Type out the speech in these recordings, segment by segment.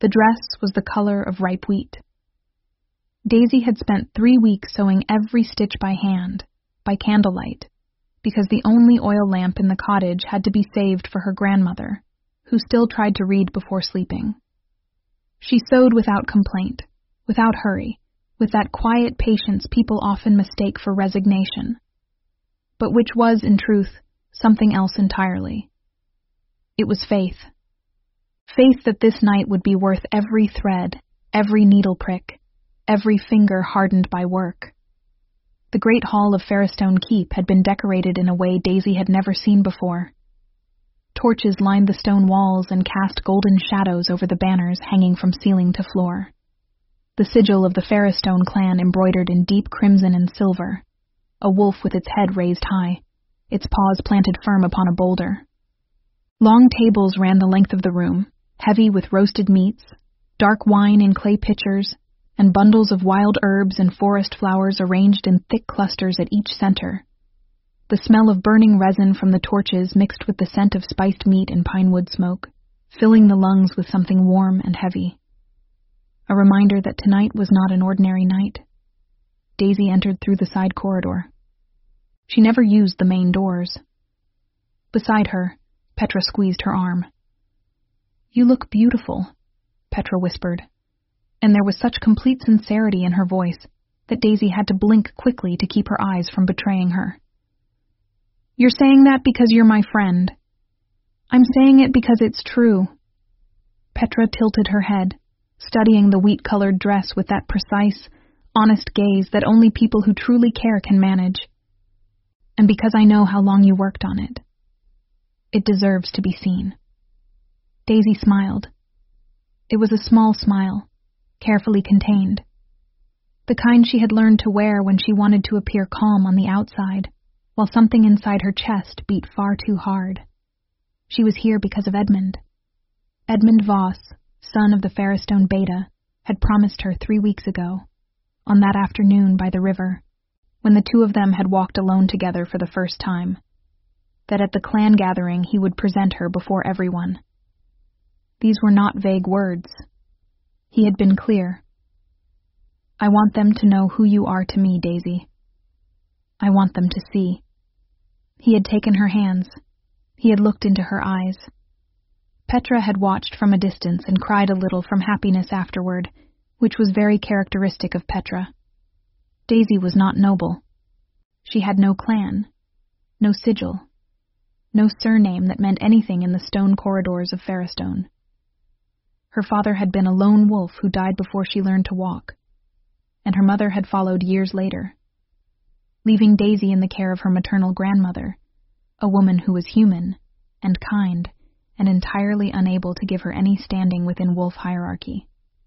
The dress was the color of ripe wheat. Daisy had spent 3 weeks sewing every stitch by hand, by candlelight, because the only oil lamp in the cottage had to be saved for her grandmother, who still tried to read before sleeping. She sewed without complaint, without hurry, with that quiet patience people often mistake for resignation, but which was, in truth, something else entirely. It was faith. Faith that this night would be worth every thread, every needle prick, every finger hardened by work. The great hall of Ferrystone Keep had been decorated in a way Daisy had never seen before. Torches lined the stone walls and cast golden shadows over the banners hanging from ceiling to floor. The sigil of the Ferrystone clan embroidered in deep crimson and silver, a wolf with its head raised high, its paws planted firm upon a boulder. Long tables ran the length of the room, heavy with roasted meats, dark wine in clay pitchers, and bundles of wild herbs and forest flowers arranged in thick clusters at each center. The smell of burning resin from the torches mixed with the scent of spiced meat and pine wood smoke, filling the lungs with something warm and heavy. A reminder that tonight was not an ordinary night. Daisy entered through the side corridor. She never used the main doors. Beside her, Petra squeezed her arm. "You look beautiful," Petra whispered, and there was such complete sincerity in her voice that Daisy had to blink quickly to keep her eyes from betraying her. "You're saying that because you're my friend." "I'm saying it because it's true." Petra tilted her head, studying the wheat-colored dress with that precise, honest gaze that only people who truly care can manage. "And because I know how long you worked on it. It deserves to be seen." Daisy smiled. It was a small smile, carefully contained. The kind she had learned to wear when she wanted to appear calm on the outside, while something inside her chest beat far too hard. She was here because of Edmund. Edmund Voss, son of the Ferrystone Beta, had promised her 3 weeks ago, on that afternoon by the river, when the two of them had walked alone together for the first time, that at the clan gathering he would present her before everyone. These were not vague words. He had been clear. "I want them to know who you are to me, Daisy. I want them to see." He had taken her hands. He had looked into her eyes. Petra had watched from a distance and cried a little from happiness afterward, which was very characteristic of Petra. Daisy was not noble. She had no clan, no sigil, no surname that meant anything in the stone corridors of Ferrystone. Her father had been a lone wolf who died before she learned to walk, and her mother had followed years later, leaving Daisy in the care of her maternal grandmother, a woman who was human and kind and entirely unable to give her any standing within wolf hierarchy.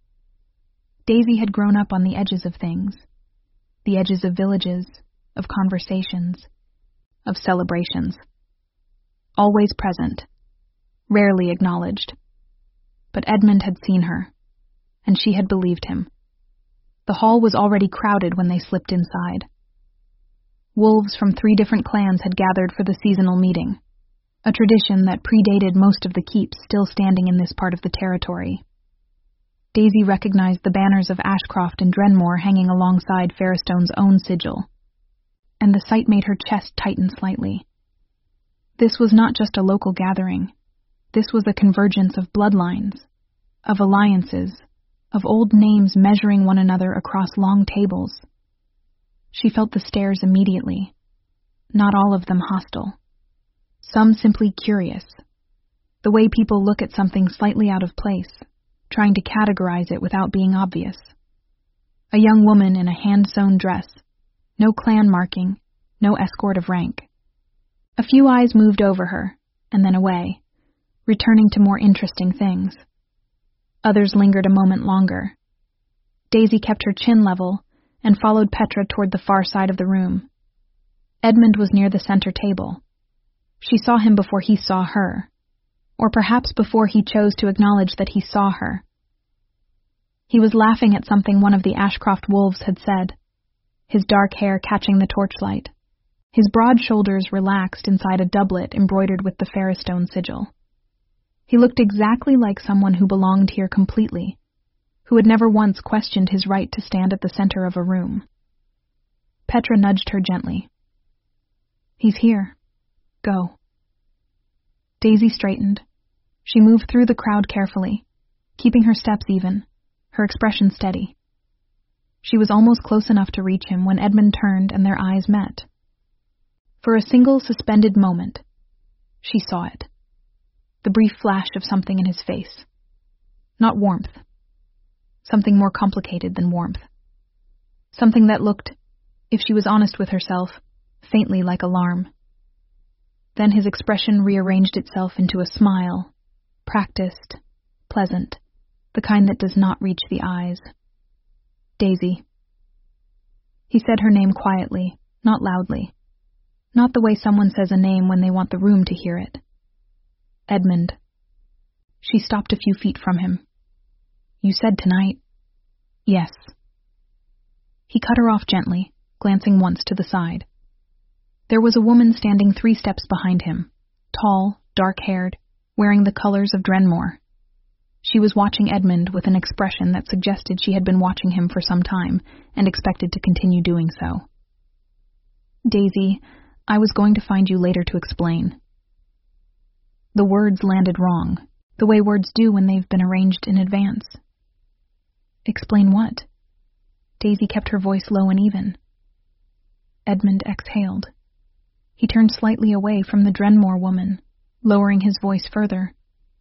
Daisy had grown up on the edges of things, the edges of villages, of conversations, of celebrations. Always present, rarely acknowledged. But Edmund had seen her, and she had believed him. The hall was already crowded when they slipped inside. Wolves from 3 different clans had gathered for the seasonal meeting, a tradition that predated most of the keeps still standing in this part of the territory. Daisy recognized the banners of Ashcroft and Drenmore hanging alongside Ferrystone's own sigil, and the sight made her chest tighten slightly. This was not just a local gathering. This was a convergence of bloodlines, of alliances, of old names measuring one another across long tables. She felt the stares immediately, not all of them hostile. Some simply curious, the way people look at something slightly out of place, trying to categorize it without being obvious. A young woman in a hand-sewn dress, no clan marking, no escort of rank. A few eyes moved over her, and then away, returning to more interesting things. Others lingered a moment longer. Daisy kept her chin level and followed Petra toward the far side of the room. Edmund was near the center table. She saw him before he saw her, or perhaps before he chose to acknowledge that he saw her. He was laughing at something one of the Ashcroft wolves had said, his dark hair catching the torchlight, his broad shoulders relaxed inside a doublet embroidered with the Ferrystone sigil. He looked exactly like someone who belonged here completely, who had never once questioned his right to stand at the center of a room. Petra nudged her gently. He's here. Go. Daisy straightened. She moved through the crowd carefully, keeping her steps even, her expression steady. She was almost close enough to reach him when Edmund turned and their eyes met. For a single suspended moment, she saw it. The brief flash of something in his face. Not warmth. Something more complicated than warmth. Something that looked, if she was honest with herself, faintly like alarm. Then his expression rearranged itself into a smile, practiced, pleasant, the kind that does not reach the eyes. Daisy. He said her name quietly, not loudly. Not the way someone says a name when they want the room to hear it. Edmund. She stopped a few feet from him. You said tonight. Yes. He cut her off gently, glancing once to the side. There was a woman standing 3 steps behind him, tall, dark-haired, wearing the colors of Drenmore. She was watching Edmund with an expression that suggested she had been watching him for some time and expected to continue doing so. Daisy, I was going to find you later to explain. The words landed wrong, the way words do when they've been arranged in advance. Explain what? Daisy kept her voice low and even. Edmund exhaled. He turned slightly away from the Drenmore woman, lowering his voice further.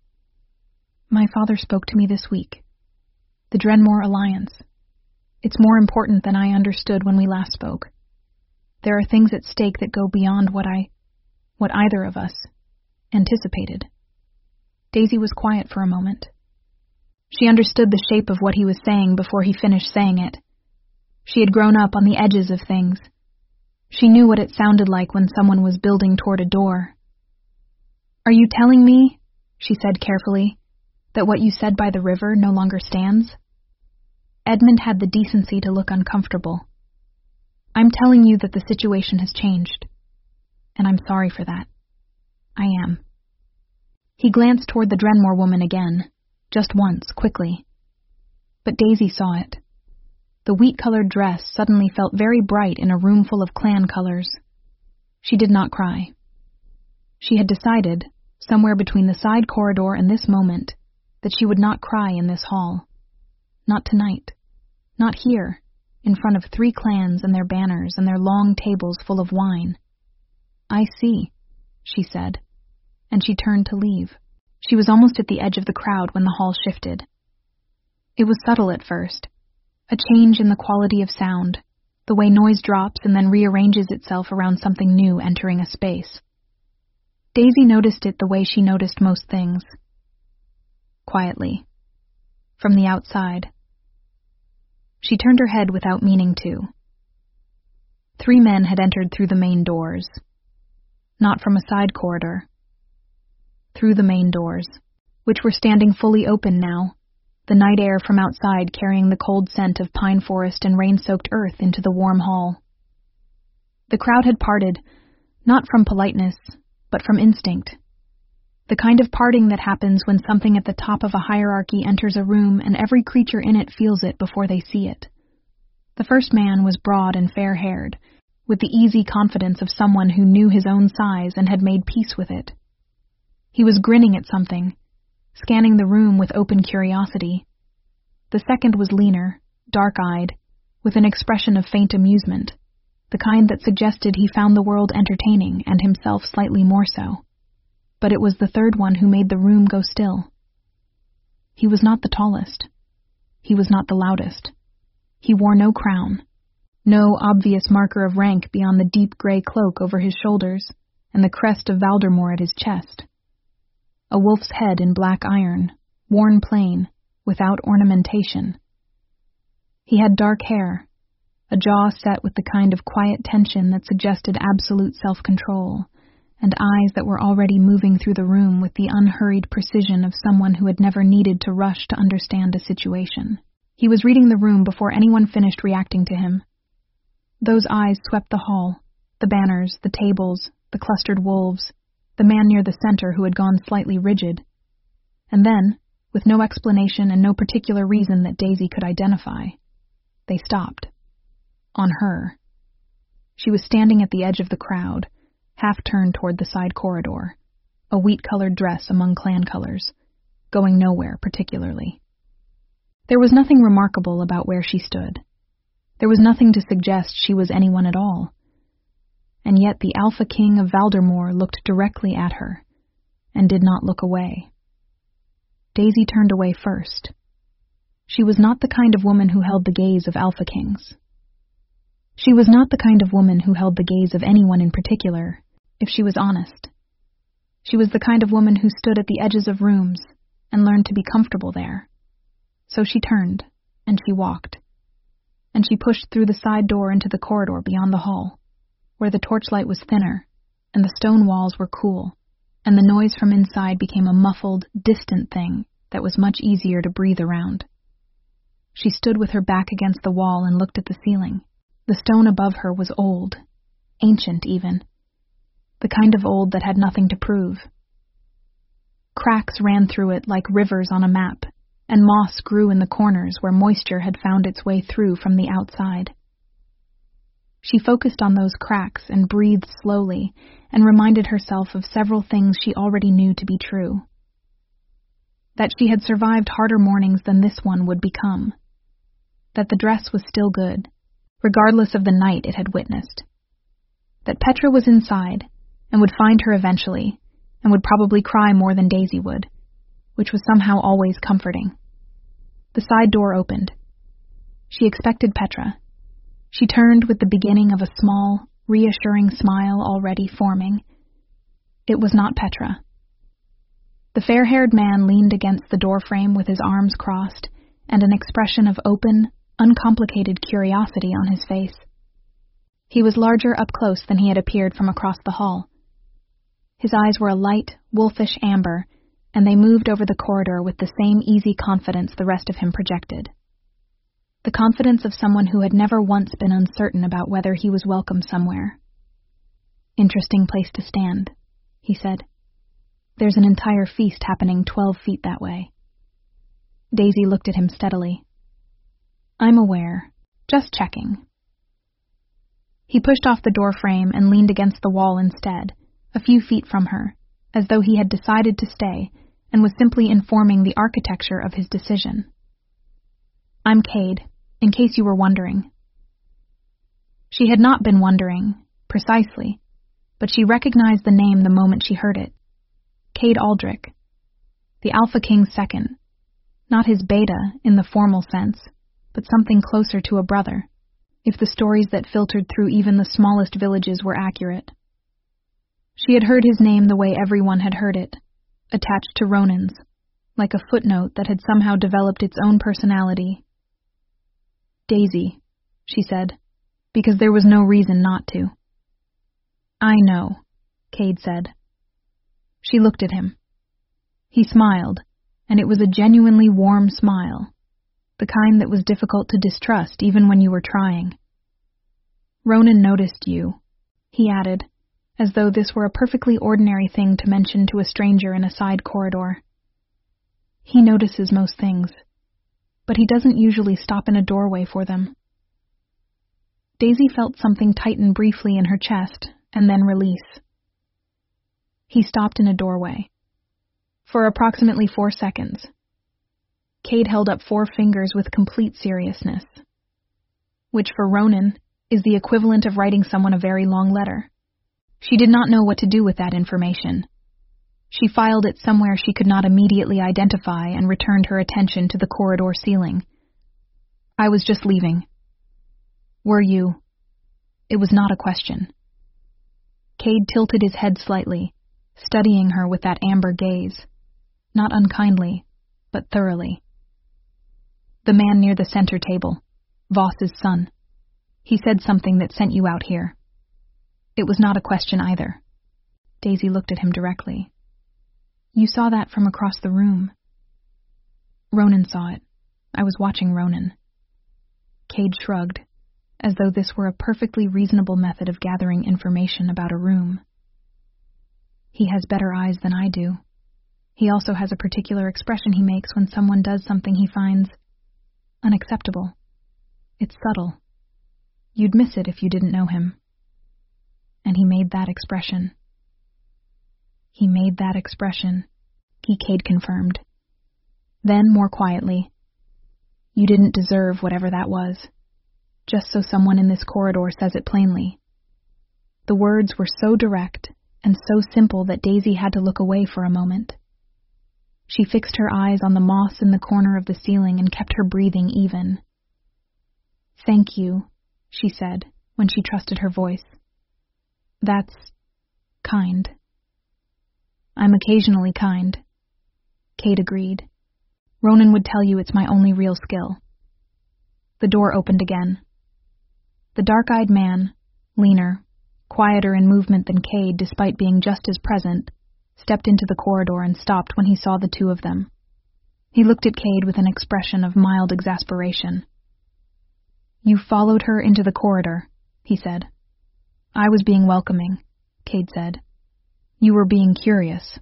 My father spoke to me this week. The Drenmore Alliance. It's more important than I understood when we last spoke. There are things at stake that go beyond what either of us anticipated. Daisy was quiet for a moment. She understood the shape of what he was saying before he finished saying it. She had grown up on the edges of things. She knew what it sounded like when someone was building toward a door. Are you telling me, she said carefully, that what you said by the river no longer stands? Edmund had the decency to look uncomfortable. I'm telling you that the situation has changed, and I'm sorry for that. I am. He glanced toward the Drenmore woman again, just once, quickly. But Daisy saw it. The wheat-colored dress suddenly felt very bright in a room full of clan colors. She did not cry. She had decided, somewhere between the side corridor and this moment, that she would not cry in this hall. Not tonight. Not here, in front of 3 clans and their banners and their long tables full of wine. I see, she said, and she turned to leave. She was almost at the edge of the crowd when the hall shifted. It was subtle at first, a change in the quality of sound, the way noise drops and then rearranges itself around something new entering a space. Daisy noticed it the way she noticed most things. Quietly. From the outside. She turned her head without meaning to. 3 men had entered through the main doors. Not from a side corridor. Through the main doors, which were standing fully open now, the night air from outside carrying the cold scent of pine forest and rain-soaked earth into the warm hall. The crowd had parted, not from politeness, but from instinct. The kind of parting that happens when something at the top of a hierarchy enters a room and every creature in it feels it before they see it. The first man was broad and fair-haired, with the easy confidence of someone who knew his own size and had made peace with it. He was grinning at something, scanning the room with open curiosity. The second was leaner, dark-eyed, with an expression of faint amusement, the kind that suggested he found the world entertaining and himself slightly more so. But it was the third one who made the room go still. He was not the tallest. He was not the loudest. He wore no crown, no obvious marker of rank beyond the deep gray cloak over his shoulders and the crest of Valdemar at his chest. A wolf's head in black iron, worn plain, without ornamentation. He had dark hair, a jaw set with the kind of quiet tension that suggested absolute self-control, and eyes that were already moving through the room with the unhurried precision of someone who had never needed to rush to understand a situation. He was reading the room before anyone finished reacting to him. Those eyes swept the hall, the banners, the tables, the clustered wolves, the man near the center who had gone slightly rigid. And then, with no explanation and no particular reason that Daisy could identify, they stopped. On her. She was standing at the edge of the crowd, half turned toward the side corridor, a wheat-colored dress among clan colors, going nowhere particularly. There was nothing remarkable about where she stood. There was nothing to suggest she was anyone at all. And yet the Alpha King of Valdermoor looked directly at her, and did not look away. Daisy turned away first. She was not the kind of woman who held the gaze of Alpha Kings. She was not the kind of woman who held the gaze of anyone in particular, if she was honest. She was the kind of woman who stood at the edges of rooms and learned to be comfortable there. So she turned, and she walked. And she pushed through the side door into the corridor beyond the hall, where the torchlight was thinner, and the stone walls were cool, and the noise from inside became a muffled, distant thing that was much easier to breathe around. She stood with her back against the wall and looked at the ceiling. The stone above her was old, ancient even, the kind of old that had nothing to prove. Cracks ran through it like rivers on a map, and moss grew in the corners where moisture had found its way through from the outside. She focused on those cracks and breathed slowly and reminded herself of several things she already knew to be true. That she had survived harder mornings than this one would become. That the dress was still good, regardless of the night it had witnessed. That Petra was inside and would find her eventually, and would probably cry more than Daisy would, which was somehow always comforting. The side door opened. She expected Petra. She turned with the beginning of a small, reassuring smile already forming. It was not Petra. The fair-haired man leaned against the doorframe with his arms crossed and an expression of open, uncomplicated curiosity on his face. He was larger up close than he had appeared from across the hall. His eyes were a light, wolfish amber, and they moved over the corridor with the same easy confidence the rest of him projected. The confidence of someone who had never once been uncertain about whether he was welcome somewhere. "Interesting place to stand," he said. "There's an entire feast happening 12 feet that way." Daisy looked at him steadily. "I'm aware. Just checking." He pushed off the doorframe and leaned against the wall instead, a few feet from her, as though he had decided to stay and was simply informing the architecture of his decision. "I'm Cade, in case you were wondering." She had not been wondering, precisely, but she recognized the name the moment she heard it. Cade Aldrich. The Alpha King's second. Not his beta in the formal sense, but something closer to a brother, if the stories that filtered through even the smallest villages were accurate. She had heard his name the way everyone had heard it, attached to Ronan's, like a footnote that had somehow developed its own personality. "Daisy," she said, because there was no reason not to. "I know," Cade said. She looked at him. He smiled, and it was a genuinely warm smile, the kind that was difficult to distrust even when you were trying. "Ronan noticed you," he added, as though this were a perfectly ordinary thing to mention to a stranger in a side corridor. "He notices most things, but he doesn't usually stop in a doorway for them." Daisy felt something tighten briefly in her chest and then release. He stopped in a doorway. For approximately 4 seconds. Cade held up 4 fingers with complete seriousness, which for Ronan is the equivalent of writing someone a very long letter. She did not know what to do with that information. She filed it somewhere she could not immediately identify and returned her attention to the corridor ceiling. "I was just leaving." "Were you?" It was not a question. Cade tilted his head slightly, studying her with that amber gaze, not unkindly, but thoroughly. "The man near the center table, Voss's son. He said something that sent you out here." It was not a question either. Daisy looked at him directly. "You saw that from across the room." "Ronan saw it. I was watching Ronan." Cade shrugged, as though this were a perfectly reasonable method of gathering information about a room. "He has better eyes than I do." He also has a particular expression he makes when someone does something he finds unacceptable. It's subtle. You'd miss it if you didn't know him. And he made that expression. He made that expression, Cade confirmed. Then, more quietly, you didn't deserve whatever that was, just so someone in this corridor says it plainly. The words were so direct and so simple that Daisy had to look away for a moment. She fixed her eyes on the moss in the corner of the ceiling and kept her breathing even. Thank you, she said, when she trusted her voice. That's kind. I'm occasionally kind, Cade agreed. Ronan would tell you it's my only real skill. The door opened again. The dark-eyed man, leaner, quieter in movement than Cade despite being just as present, stepped into the corridor and stopped when he saw the two of them. He looked at Cade with an expression of mild exasperation. You followed her into the corridor, he said. I was being welcoming, Cade said. You were being curious.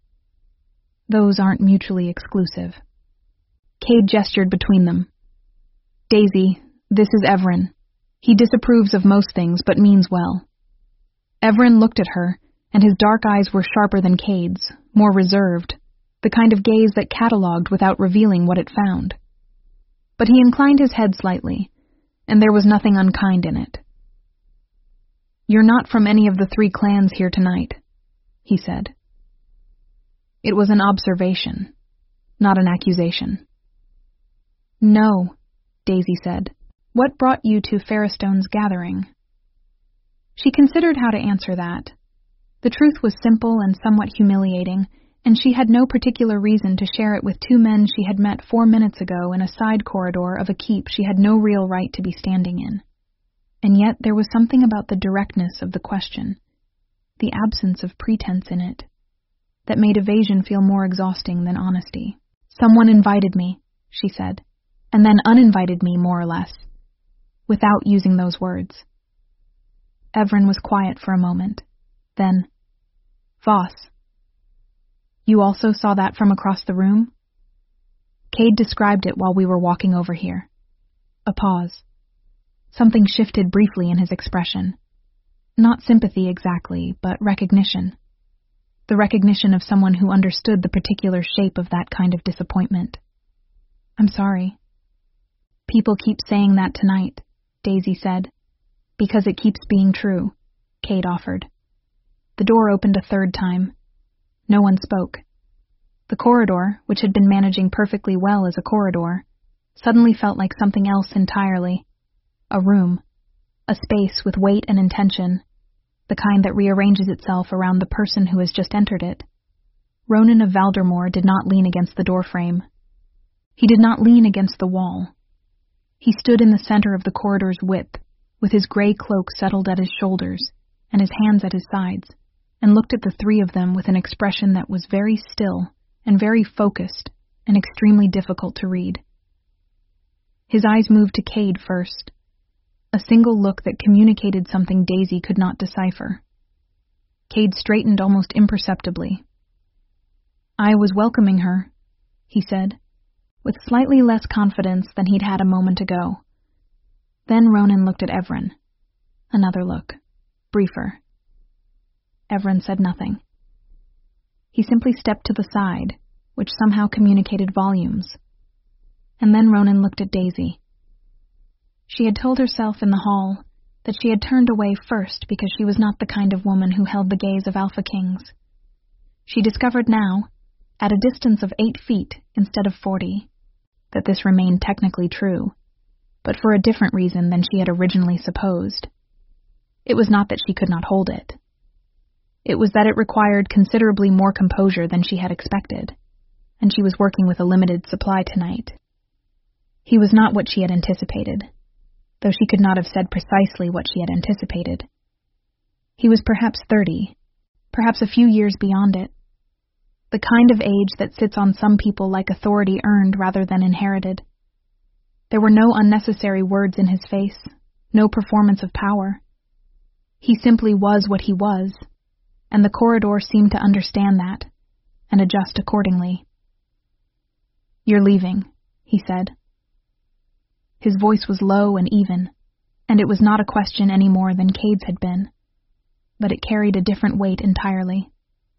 Those aren't mutually exclusive. Cade gestured between them. Daisy, this is Everin. He disapproves of most things, but means well. Everin looked at her, and his dark eyes were sharper than Cade's, more reserved, the kind of gaze that catalogued without revealing what it found. But he inclined his head slightly, and there was nothing unkind in it. You're not from any of the 3 clans here tonight, he said. It was an observation, not an accusation. No, Daisy said. What brought you to Fairstone's gathering? She considered how to answer that. The truth was simple and somewhat humiliating, and she had no particular reason to share it with 2 men she had met 4 minutes ago in a side corridor of a keep she had no real right to be standing in. And yet there was something about the directness of the question, the absence of pretense in it, that made evasion feel more exhausting than honesty. Someone invited me, she said, and then uninvited me, more or less, without using those words. Everin was quiet for a moment. Then, Voss. You also saw that from across the room? Cade described it while we were walking over here. A pause. Something shifted briefly in his expression. Not sympathy exactly, but recognition. The recognition of someone who understood the particular shape of that kind of disappointment. I'm sorry. People keep saying that tonight, Daisy said. Because it keeps being true, Cade offered. The door opened a 3rd time. No one spoke. The corridor, which had been managing perfectly well as a corridor, suddenly felt like something else entirely. A room. A space with weight and intention. The kind that rearranges itself around the person who has just entered it. Ronan of Valdermoor did not lean against the doorframe. He did not lean against the wall. He stood in the center of the corridor's width, with his gray cloak settled at his shoulders, and his hands at his sides, and looked at the 3 of them with an expression that was very still and very focused and extremely difficult to read. His eyes moved to Cade first, a single look that communicated something Daisy could not decipher. Cade straightened almost imperceptibly. I was welcoming her, he said, with slightly less confidence than he'd had a moment ago. Then Ronan looked at Everin. Another look, briefer. Everin said nothing. He simply stepped to the side, which somehow communicated volumes. And then Ronan looked at Daisy. She had told herself in the hall that she had turned away first because she was not the kind of woman who held the gaze of alpha kings. She discovered now, at a distance of 8 feet instead of 40, that this remained technically true, but for a different reason than she had originally supposed. It was not that she could not hold it. It was that it required considerably more composure than she had expected, and she was working with a limited supply tonight. He was not what she had anticipated, though she could not have said precisely what she had anticipated. He was perhaps 30, perhaps a few years beyond it, the kind of age that sits on some people like authority earned rather than inherited. There were no unnecessary words in his face, no performance of power. He simply was what he was, and the corridor seemed to understand that, and adjust accordingly. "You're leaving," he said. His voice was low and even, and it was not a question any more than Cade's had been, but it carried a different weight entirely.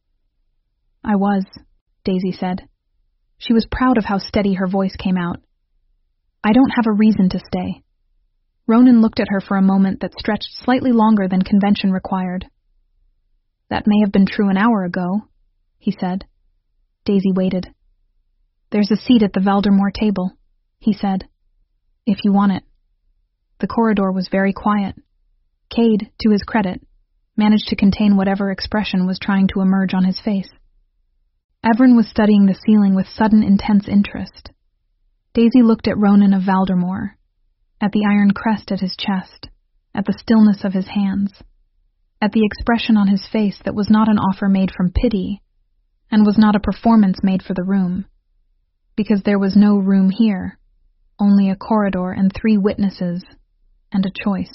"I was," Daisy said. She was proud of how steady her voice came out. "I don't have a reason to stay." Ronan looked at her for a moment that stretched slightly longer than convention required. "That may have been true an hour ago," he said. Daisy waited. "There's a seat at the Valdermoor table," he said, "if you want it." The corridor was very quiet. Cade, to his credit, managed to contain whatever expression was trying to emerge on his face. Evren was studying the ceiling with sudden intense interest. Daisy looked at Ronan of Valdermoor, at the iron crest at his chest, at the stillness of his hands, at the expression on his face that was not an offer made from pity, and was not a performance made for the room, because there was no room here, only a corridor and 3 witnesses, and a choice.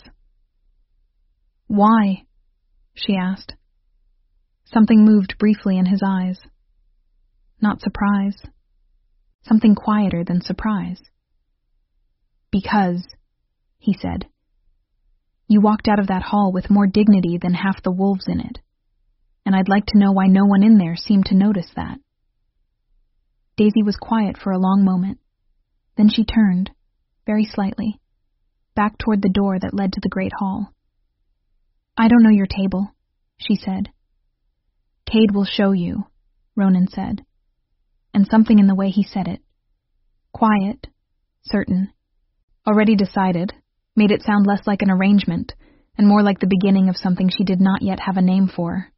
"Why?" she asked. Something moved briefly in his eyes. Not surprise. Something quieter than surprise. "Because," he said, "you walked out of that hall with more dignity than half the wolves in it, and I'd like to know why no one in there seemed to notice that." Daisy was quiet for a long moment. Then she turned, very slightly, back toward the door that led to the great hall. "I don't know your table," she said. "Cade will show you," Ronan said, and something in the way he said it, quiet, certain, already decided, made it sound less like an arrangement and more like the beginning of something she did not yet have a name for.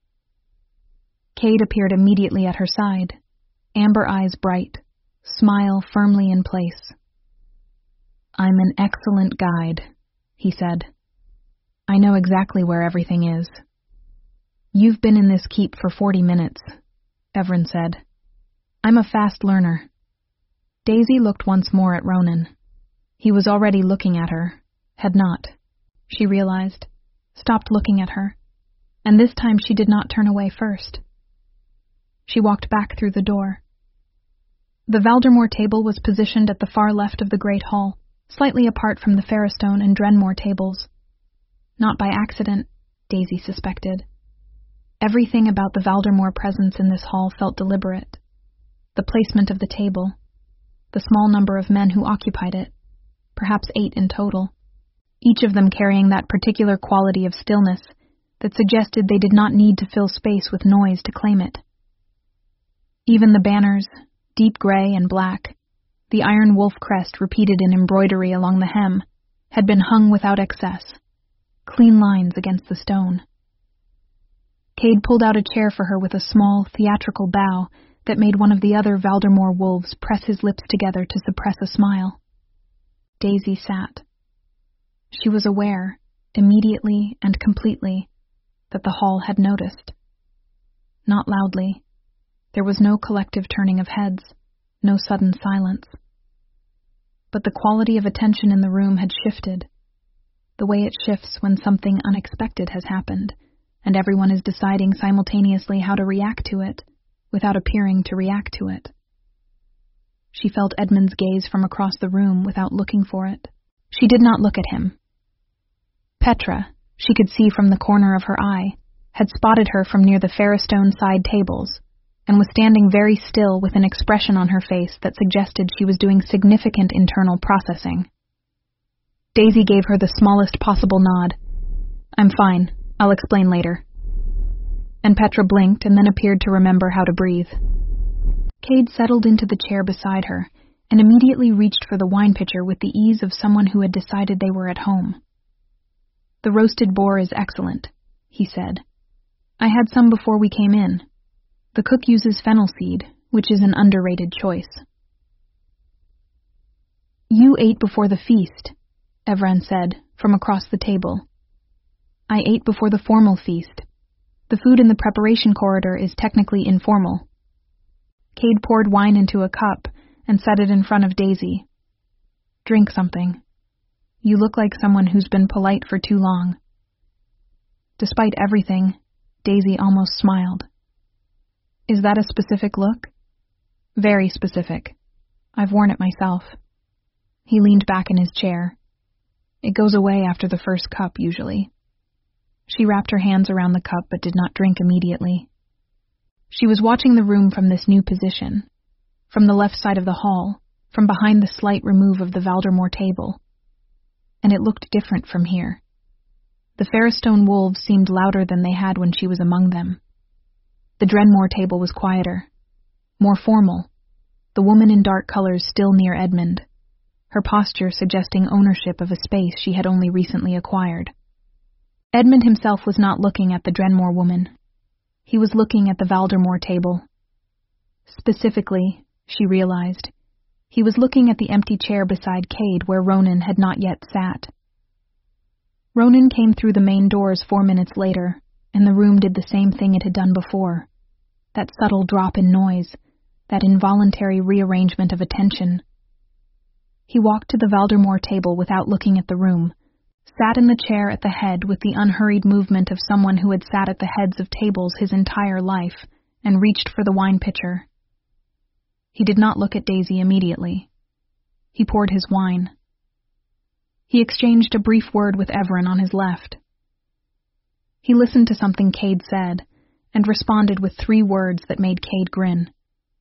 Cade appeared immediately at her side, amber eyes bright, smile firmly in place. "I'm an excellent guide," he said. "I know exactly where everything is." "You've been in this keep for 40 minutes, Evren said. "I'm a fast learner." Daisy looked once more at Ronan. He was already looking at her, had not, she realized, stopped looking at her, and this time she did not turn away first. She walked back through the door. The Valdermoor table was positioned at the far left of the great hall, slightly apart from the Ferrostone and Drenmore tables. Not by accident, Daisy suspected. Everything about the Valdermoor presence in this hall felt deliberate. The placement of the table, the small number of men who occupied it, perhaps 8 in total, each of them carrying that particular quality of stillness that suggested they did not need to fill space with noise to claim it. Even the banners, deep gray and black, the iron wolf crest repeated in embroidery along the hem, had been hung without excess, clean lines against the stone. Cade pulled out a chair for her with a small, theatrical bow that made one of the other Valdermoor wolves press his lips together to suppress a smile. Daisy sat. She was aware, immediately and completely, that the hall had noticed. Not loudly. There was no collective turning of heads, no sudden silence. But the quality of attention in the room had shifted, the way it shifts when something unexpected has happened, and everyone is deciding simultaneously how to react to it, without appearing to react to it. She felt Edmund's gaze from across the room without looking for it. She did not look at him. Petra, she could see from the corner of her eye, had spotted her from near the Ferrostone side tables, and was standing very still with an expression on her face that suggested she was doing significant internal processing. Daisy gave her the smallest possible nod. "I'm fine. I'll explain later." And Petra blinked and then appeared to remember how to breathe. Cade settled into the chair beside her and immediately reached for the wine pitcher with the ease of someone who had decided they were at home. "The roasted boar is excellent," he said. "I had some before we came in. The cook uses fennel seed, which is an underrated choice." "You ate before the feast," Evren said, from across the table. "I ate before the formal feast. The food in the preparation corridor is technically informal." Cade poured wine into a cup and set it in front of Daisy. "Drink something. You look like someone who's been polite for too long." Despite everything, Daisy almost smiled. Is that a specific look? Very specific. I've worn it myself. He leaned back in his chair. It goes away after the first cup, usually. She wrapped her hands around the cup but did not drink immediately. She was watching the room from this new position, from the left side of the hall, from behind the slight remove of the Valdermoor table. And it looked different from here. The Ferristone wolves seemed louder than they had when she was among them. The Drenmore table was quieter, more formal, the woman in dark colors still near Edmund, her posture suggesting ownership of a space she had only recently acquired. Edmund himself was not looking at the Drenmore woman. He was looking at the Valdermoor table. Specifically, she realized, he was looking at the empty chair beside Cade where Ronan had not yet sat. Ronan came through the main doors 4 minutes later, and the room did the same thing it had done before. That subtle drop in noise, that involuntary rearrangement of attention. He walked to the Valdermoor table without looking at the room, sat in the chair at the head with the unhurried movement of someone who had sat at the heads of tables his entire life, and reached for the wine pitcher. He did not look at Daisy immediately. He poured his wine. He exchanged a brief word with Everin on his left. He listened to something Cade said, and responded with 3 words that made Cade grin.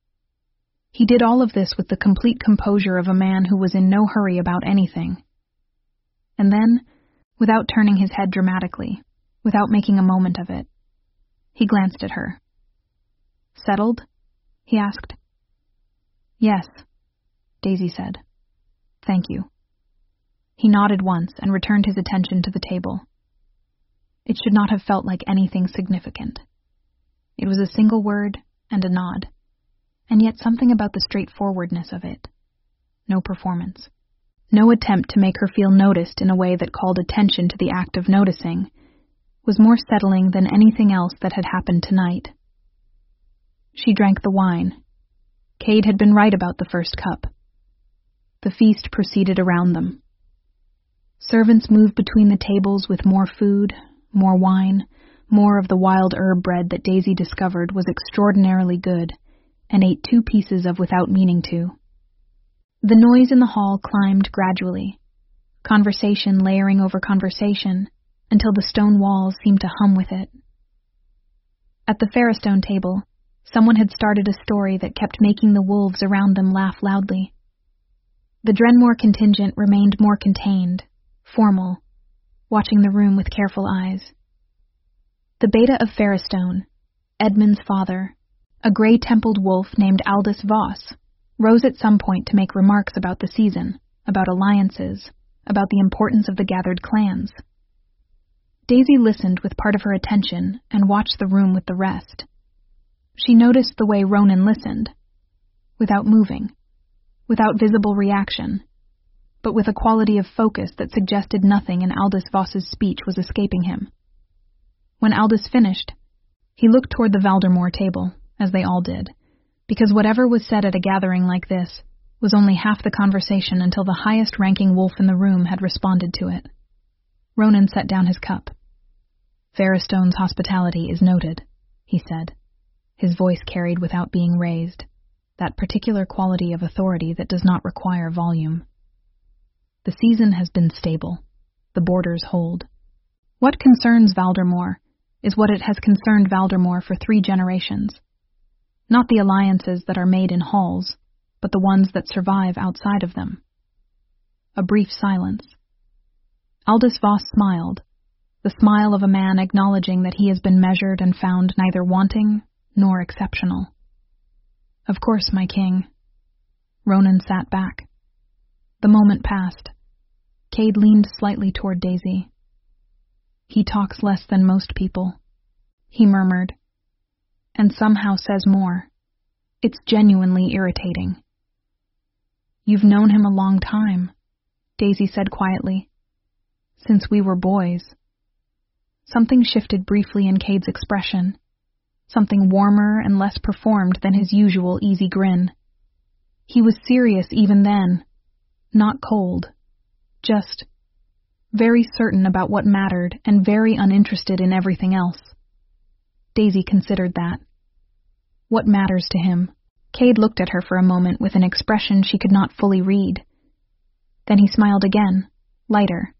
He did all of this with the complete composure of a man who was in no hurry about anything. And then, without turning his head dramatically, without making a moment of it, he glanced at her. "Settled?" he asked. "Yes," Daisy said. "Thank you." He nodded once and returned his attention to the table. It should not have felt like anything significant. It was a single word and a nod, and yet something about the straightforwardness of it. No performance. No attempt to make her feel noticed in a way that called attention to the act of noticing was more settling than anything else that had happened tonight. She drank the wine. Cade had been right about the first cup. The feast proceeded around them. Servants moved between the tables with more food, more wine, more of the wild herb bread that Daisy discovered was extraordinarily good, and ate 2 pieces of without meaning to. The noise in the hall climbed gradually, conversation layering over conversation, until the stone walls seemed to hum with it. At the Ferristone table, someone had started a story that kept making the wolves around them laugh loudly. The Drenmore contingent remained more contained, formal, watching the room with careful eyes. The Beta of Ferristone, Edmund's father, a grey-templed wolf named Aldous Voss, rose at some point to make remarks about the season, about alliances, about the importance of the gathered clans. Daisy listened with part of her attention and watched the room with the rest. She noticed the way Ronan listened, without moving, without visible reaction, but with a quality of focus that suggested nothing in Aldous Voss's speech was escaping him. When Aldous finished, he looked toward the Valdermoor table, as they all did, because whatever was said at a gathering like this was only half the conversation until the highest-ranking wolf in the room had responded to it. Ronan set down his cup. "Ferristone's hospitality is noted," he said. His voice carried without being raised, that particular quality of authority that does not require volume. "The season has been stable. The borders hold. What concerns Valdermoor is what it has concerned Valdermoor for 3 generations. Not the alliances that are made in halls, but the ones that survive outside of them." A brief silence. Aldous Voss smiled, the smile of a man acknowledging that he has been measured and found neither wanting nor exceptional. "Of course, my king." Ronan sat back. The moment passed. Cade leaned slightly toward Daisy. "He talks less than most people," he murmured, "and somehow says more. It's genuinely irritating." "You've known him a long time," Daisy said quietly. "Since we were boys." Something shifted briefly in Cade's expression, something warmer and less performed than his usual easy grin. He was serious even then, not cold, just very certain about what mattered and very uninterested in everything else. Daisy considered that. What matters to him? Cade looked at her for a moment with an expression she could not fully read. Then he smiled again, lighter.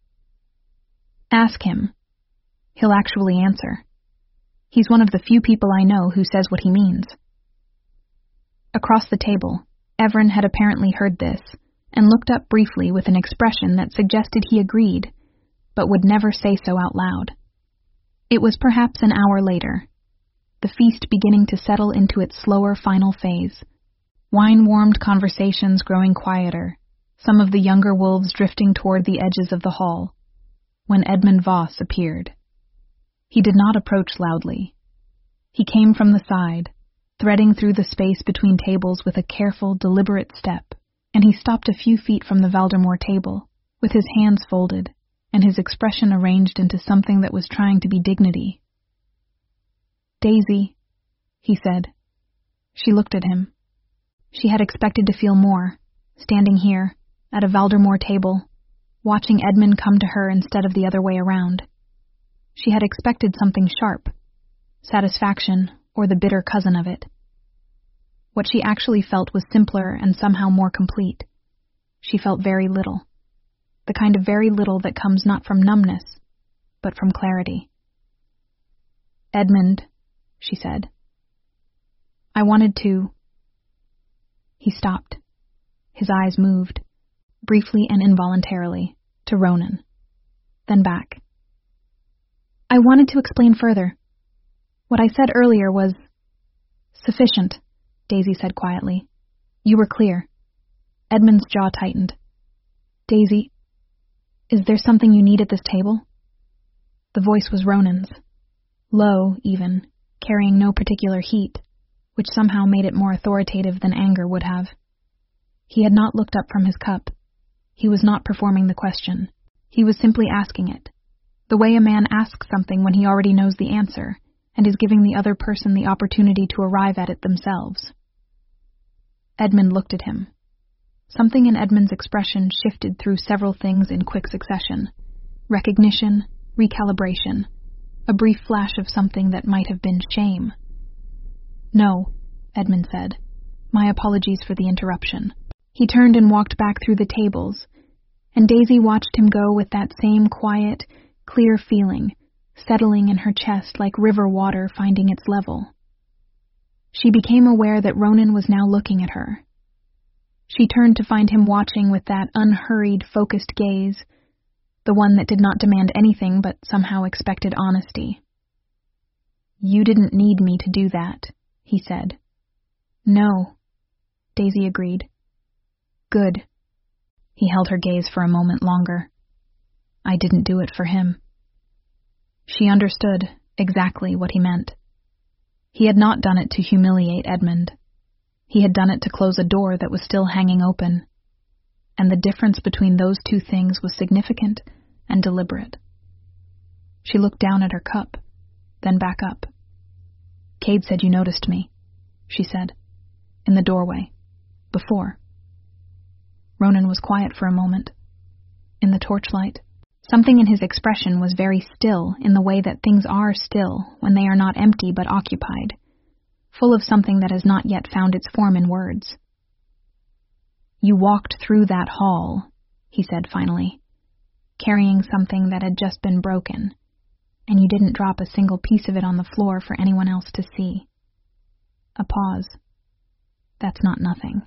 Ask him. He'll actually answer. He's one of the few people I know who says what he means. Across the table, Everin had apparently heard this, and looked up briefly with an expression that suggested he agreed, but would never say so out loud. It was perhaps an hour later, the feast beginning to settle into its slower final phase, wine-warmed conversations growing quieter, some of the younger wolves drifting toward the edges of the hall, when Edmund Voss appeared. He did not approach loudly. He came from the side, threading through the space between tables with a careful, deliberate step, and he stopped a few feet from the Valdemar table, with his hands folded, and his expression arranged into something that was trying to be dignity. Daisy, he said. She looked at him. She had expected to feel more, standing here, at a Valdemar table, watching Edmund come to her instead of the other way around. She had expected something sharp, satisfaction, or the bitter cousin of it. What she actually felt was simpler and somehow more complete. She felt very little. The kind of very little that comes not from numbness, but from clarity. Edmund, she said. I wanted to... He stopped. His eyes moved, briefly and involuntarily, to Ronan. Then back. I wanted to explain further. What I said earlier was... Sufficient, Daisy said quietly. You were clear. Edmund's jaw tightened. Daisy, is there something you need at this table? The voice was Ronan's. Low, even, carrying no particular heat, which somehow made it more authoritative than anger would have. He had not looked up from his cup. He was not performing the question. He was simply asking it, the way a man asks something when he already knows the answer, and is giving the other person the opportunity to arrive at it themselves. Edmund looked at him. Something in Edmund's expression shifted through several things in quick succession. Recognition, recalibration, a brief flash of something that might have been shame. No, Edmund said. My apologies for the interruption. He turned and walked back through the tables, and Daisy watched him go with that same quiet, clear feeling, settling in her chest like river water finding its level. She became aware that Ronan was now looking at her. She turned to find him watching with that unhurried, focused gaze, the one that did not demand anything but somehow expected honesty. You didn't need me to do that, he said. No, Daisy agreed. Good. He held her gaze for a moment longer. I didn't do it for him. She understood exactly what he meant. He had not done it to humiliate Edmund. He had done it to close a door that was still hanging open, and the difference between those two things was significant and deliberate. She looked down at her cup, then back up. Cade said you noticed me, she said, in the doorway, before. Ronan was quiet for a moment. In the torchlight, something in his expression was very still in the way that things are still when they are not empty but occupied, full of something that has not yet found its form in words. You walked through that hall, he said finally, carrying something that had just been broken, and you didn't drop a single piece of it on the floor for anyone else to see. A pause. That's not nothing.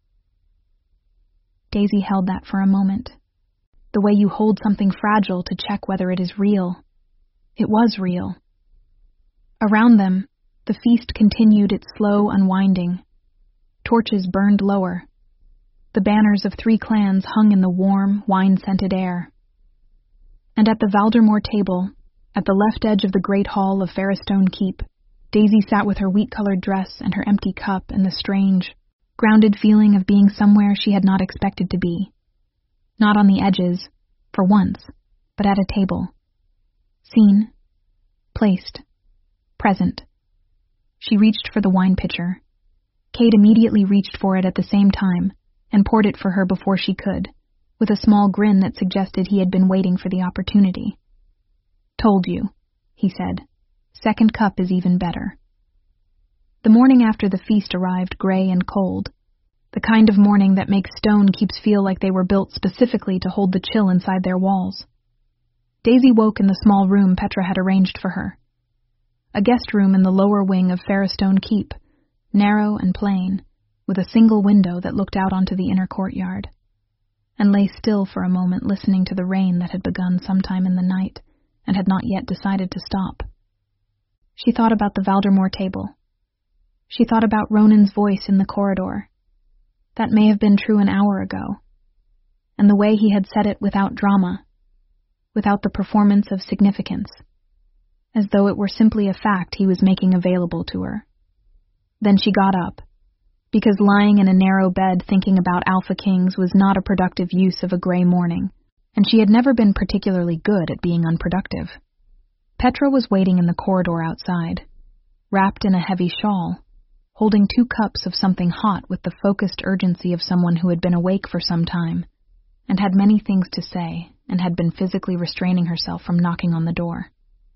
Daisy held that for a moment. The way you hold something fragile to check whether it is real. It was real. Around them, the feast continued its slow unwinding. Torches burned lower. The banners of 3 clans hung in the warm, wine-scented air. And at the Valdemar table, at the left edge of the great hall of Fairstone Keep, Daisy sat with her wheat-colored dress and her empty cup and the strange, grounded feeling of being somewhere she had not expected to be. Not on the edges, for once, but at a table. Seen, placed, present. She reached for the wine pitcher. Cade immediately reached for it at the same time and poured it for her before she could, with a small grin that suggested he had been waiting for the opportunity. Told you, he said. Second cup is even better. The morning after the feast arrived gray and cold, the kind of morning that makes stone keeps feel like they were built specifically to hold the chill inside their walls. Daisy woke in the small room Petra had arranged for her. A guest room in the lower wing of Fairstone Keep, narrow and plain, with a single window that looked out onto the inner courtyard, and lay still for a moment listening to the rain that had begun sometime in the night and had not yet decided to stop. She thought about the Valdemar table. She thought about Ronan's voice in the corridor. That may have been true an hour ago, and the way he had said it without drama, without the performance of significance, as though it were simply a fact he was making available to her. Then she got up, because lying in a narrow bed thinking about Alpha Kings was not a productive use of a gray morning, and she had never been particularly good at being unproductive. Petra was waiting in the corridor outside, wrapped in a heavy shawl, holding 2 cups of something hot with the focused urgency of someone who had been awake for some time, and had many things to say, and had been physically restraining herself from knocking on the door.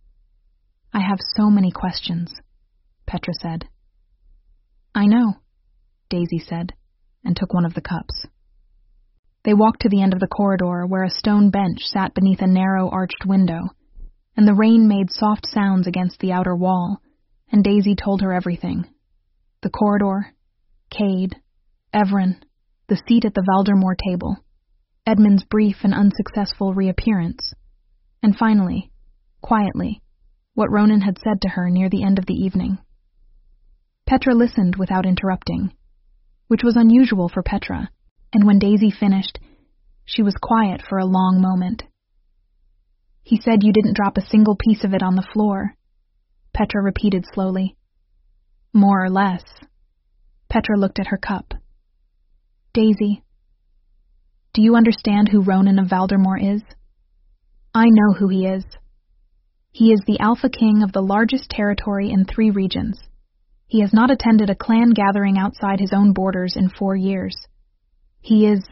"I have so many questions," Petra said. "I know," Daisy said, and took one of the cups. They walked to the end of the corridor where a stone bench sat beneath a narrow arched window, and the rain made soft sounds against the outer wall, and Daisy told her everything. The corridor, Cade, Everin, the seat at the Valdemar table, Edmund's brief and unsuccessful reappearance, and finally, quietly, what Ronan had said to her near the end of the evening. Petra listened without interrupting, which was unusual for Petra, and when Daisy finished, she was quiet for a long moment. "He said you didn't drop a single piece of it on the floor," Petra repeated slowly. "More or less." Petra looked at her cup. "Daisy, do you understand who Ronan of Valdemar is?" "I know who he is. He is the Alpha King of the largest territory in 3 regions. He has not attended a clan gathering outside his own borders in 4 years. He is..."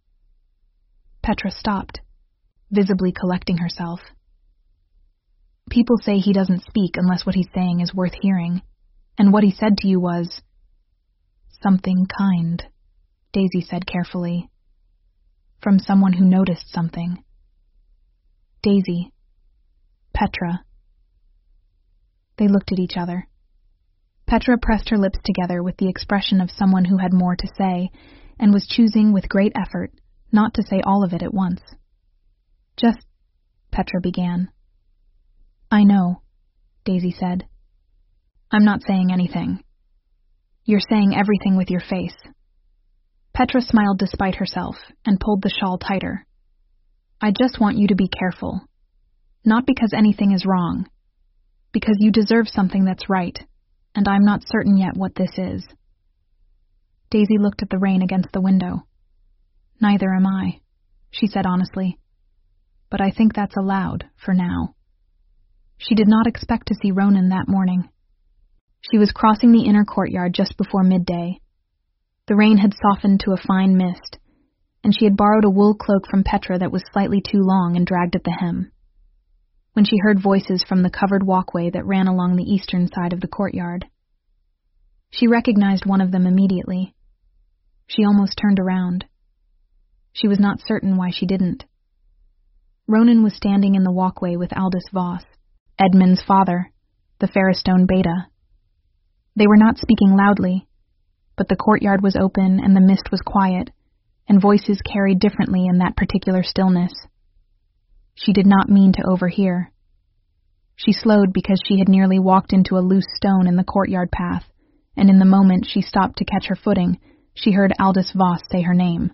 Petra stopped, visibly collecting herself. "People say he doesn't speak unless what he's saying is worth hearing. And what he said to you was..." "Something kind," Daisy said carefully. "From someone who noticed something." "Daisy. Petra." They looked at each other. Petra pressed her lips together with the expression of someone who had more to say, and was choosing with great effort not to say all of it at once. "Just..." Petra began. "I know," Daisy said. "I'm not saying anything. You're saying everything with your face." Petra smiled despite herself and pulled the shawl tighter. "I just want you to be careful. Not because anything is wrong. Because you deserve something that's right, and I'm not certain yet what this is." Daisy looked at the rain against the window. "Neither am I," she said honestly. "But I think that's allowed, for now." She did not expect to see Ronan that morning. She was crossing the inner courtyard just before midday. The rain had softened to a fine mist, and she had borrowed a wool cloak from Petra that was slightly too long and dragged at the hem. When she heard voices from the covered walkway that ran along the eastern side of the courtyard, she recognized one of them immediately. She almost turned around. She was not certain why she didn't. Ronan was standing in the walkway with Aldous Voss, Edmund's father, the Fairstone Beta. They were not speaking loudly, but the courtyard was open and the mist was quiet, and voices carried differently in that particular stillness. She did not mean to overhear. She slowed because she had nearly walked into a loose stone in the courtyard path, and in the moment she stopped to catch her footing, she heard Aldous Voss say her name.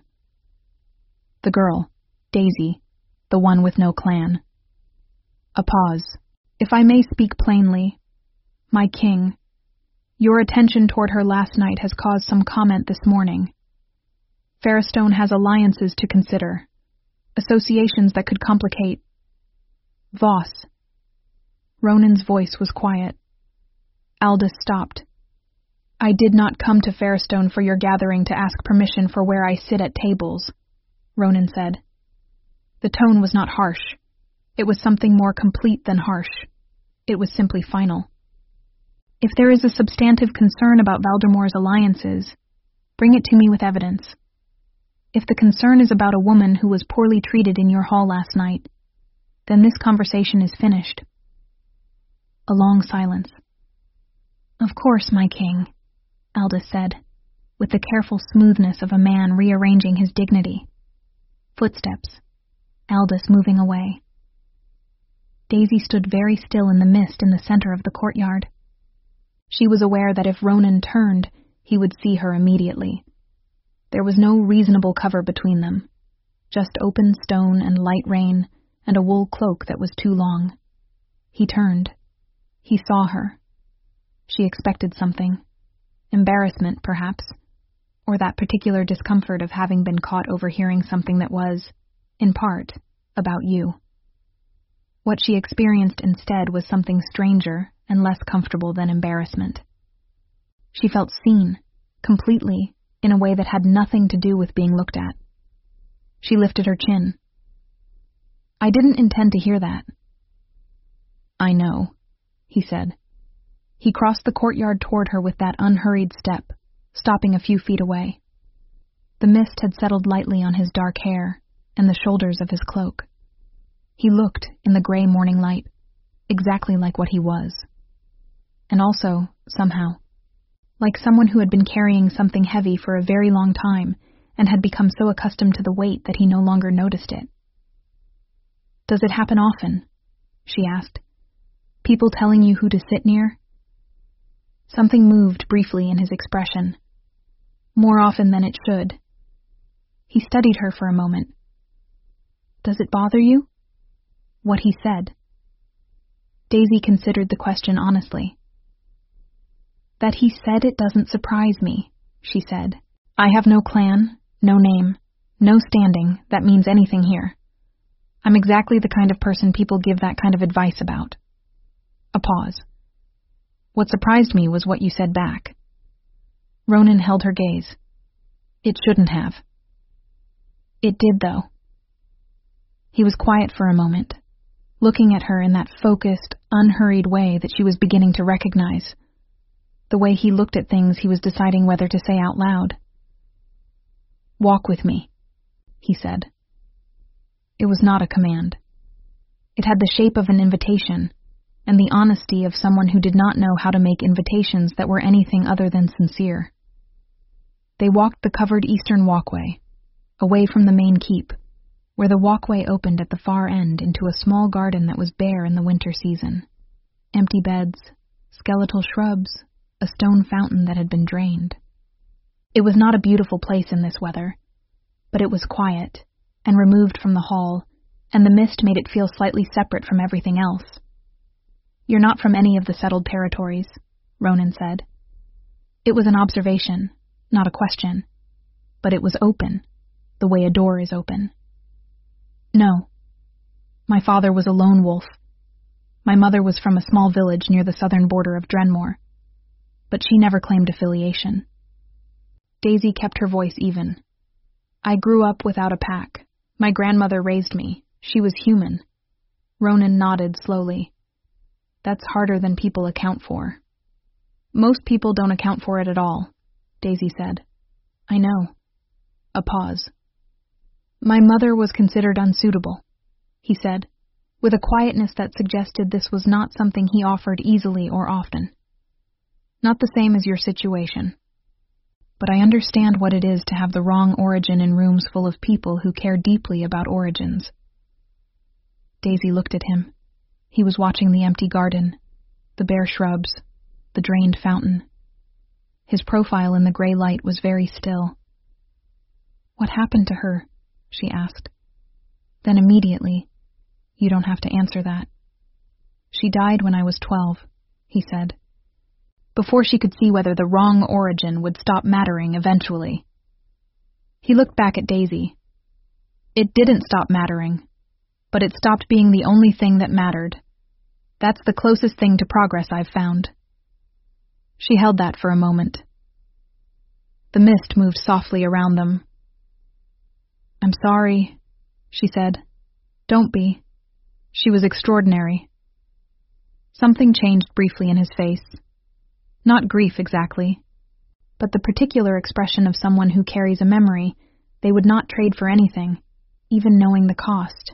The girl, Daisy, the one with no clan. A pause. "If I may speak plainly, my king, your attention toward her last night has caused some comment this morning. Fairstone has alliances to consider, associations that could complicate..." "Voss." Ronan's voice was quiet. Aldous stopped. "I did not come to Fairstone for your gathering to ask permission for where I sit at tables," Ronan said. The tone was not harsh. It was something more complete than harsh. It was simply final. If there is a substantive concern about Valdemore's alliances, bring it to me with evidence. If the concern is about a woman who was poorly treated in your hall last night, then this conversation is finished. A long silence. Of course, my king, Aldous said, with the careful smoothness of a man rearranging his dignity. Footsteps. Aldous moving away. Daisy stood very still in the mist in the center of the courtyard. She was aware that if Ronan turned, he would see her immediately. There was no reasonable cover between them, just open stone and light rain and a wool cloak that was too long. He turned. He saw her. She expected something. Embarrassment, perhaps, or that particular discomfort of having been caught overhearing something that was, in part, about you. What she experienced instead was something stranger and less comfortable than embarrassment. She felt seen, completely, in a way that had nothing to do with being looked at. She lifted her chin. I didn't intend to hear that. I know, he said. He crossed the courtyard toward her with that unhurried step, stopping a few feet away. The mist had settled lightly on his dark hair and the shoulders of his cloak. He looked, in the gray morning light, exactly like what he was. And also, somehow, like someone who had been carrying something heavy for a very long time and had become so accustomed to the weight that he no longer noticed it. Does it happen often? She asked. People telling you who to sit near? Something moved briefly in his expression. More often than it should. He studied her for a moment. Does it bother you? What he said. Daisy considered the question honestly. That he said it doesn't surprise me, she said. I have no clan, no name, no standing that means anything here. I'm exactly the kind of person people give that kind of advice about. A pause. What surprised me was what you said back. Ronan held her gaze. It shouldn't have. It did, though. He was quiet for a moment, looking at her in that focused, unhurried way that she was beginning to recognize. The way he looked at things he was deciding whether to say out loud. Walk with me, he said. It was not a command. It had the shape of an invitation, and the honesty of someone who did not know how to make invitations that were anything other than sincere. They walked the covered eastern walkway, away from the main keep, where the walkway opened at the far end into a small garden that was bare in the winter season. Empty beds, skeletal shrubs, a stone fountain that had been drained. It was not a beautiful place in this weather, but it was quiet and removed from the hall, and the mist made it feel slightly separate from everything else. You're not from any of the settled territories, Ronan said. It was an observation, not a question, but it was open, the way a door is open. No. My father was a lone wolf. My mother was from a small village near the southern border of Drenmore, but she never claimed affiliation. Daisy kept her voice even. I grew up without a pack. My grandmother raised me. She was human. Ronan nodded slowly. That's harder than people account for. Most people don't account for it at all, Daisy said. I know. A pause. My mother was considered unsuitable, he said, with a quietness that suggested this was not something he offered easily or often. Not the same as your situation. But I understand what it is to have the wrong origin in rooms full of people who care deeply about origins. Daisy looked at him. He was watching the empty garden, the bare shrubs, the drained fountain. His profile in the gray light was very still. What happened to her? She asked. Then immediately, you don't have to answer that. She died when I was 12, he said. Before she could see whether the wrong origin would stop mattering eventually. He looked back at Daisy. It didn't stop mattering, but it stopped being the only thing that mattered. That's the closest thing to progress I've found. She held that for a moment. The mist moved softly around them. I'm sorry, she said. Don't be. She was extraordinary. Something changed briefly in his face. Not grief exactly, but the particular expression of someone who carries a memory they would not trade for anything, even knowing the cost.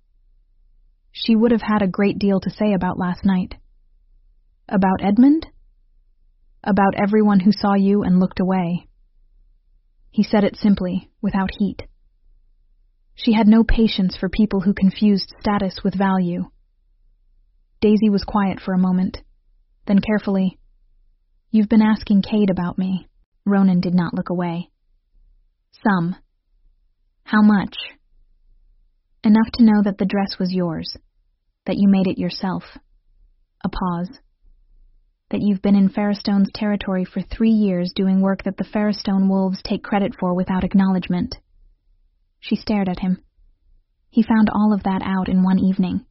She would have had a great deal to say about last night. About Edmund? About everyone who saw you and looked away. He said it simply, without heat. She had no patience for people who confused status with value. Daisy was quiet for a moment, then carefully, "You've been asking Cade about me." Ronan did not look away. "Some." "How much?" "Enough to know that the dress was yours, that you made it yourself." A pause. "That you've been in Ferristone's territory for 3 years doing work that the Ferristone wolves take credit for without acknowledgement." She stared at him. He found all of that out in one evening.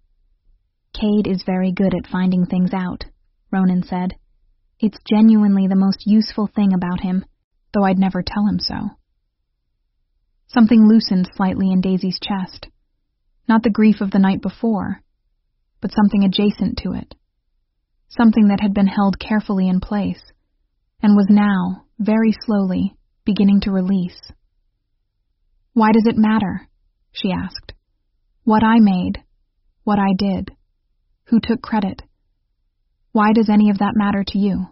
"Cade is very good at finding things out," Ronan said. "It's genuinely the most useful thing about him, though I'd never tell him so." Something loosened slightly in Daisy's chest. Not the grief of the night before, but something adjacent to it. Something that had been held carefully in place, and was now, very slowly, beginning to release. "Why does it matter?" she asked. "What I made, what I did, who took credit. Why does any of that matter to you?"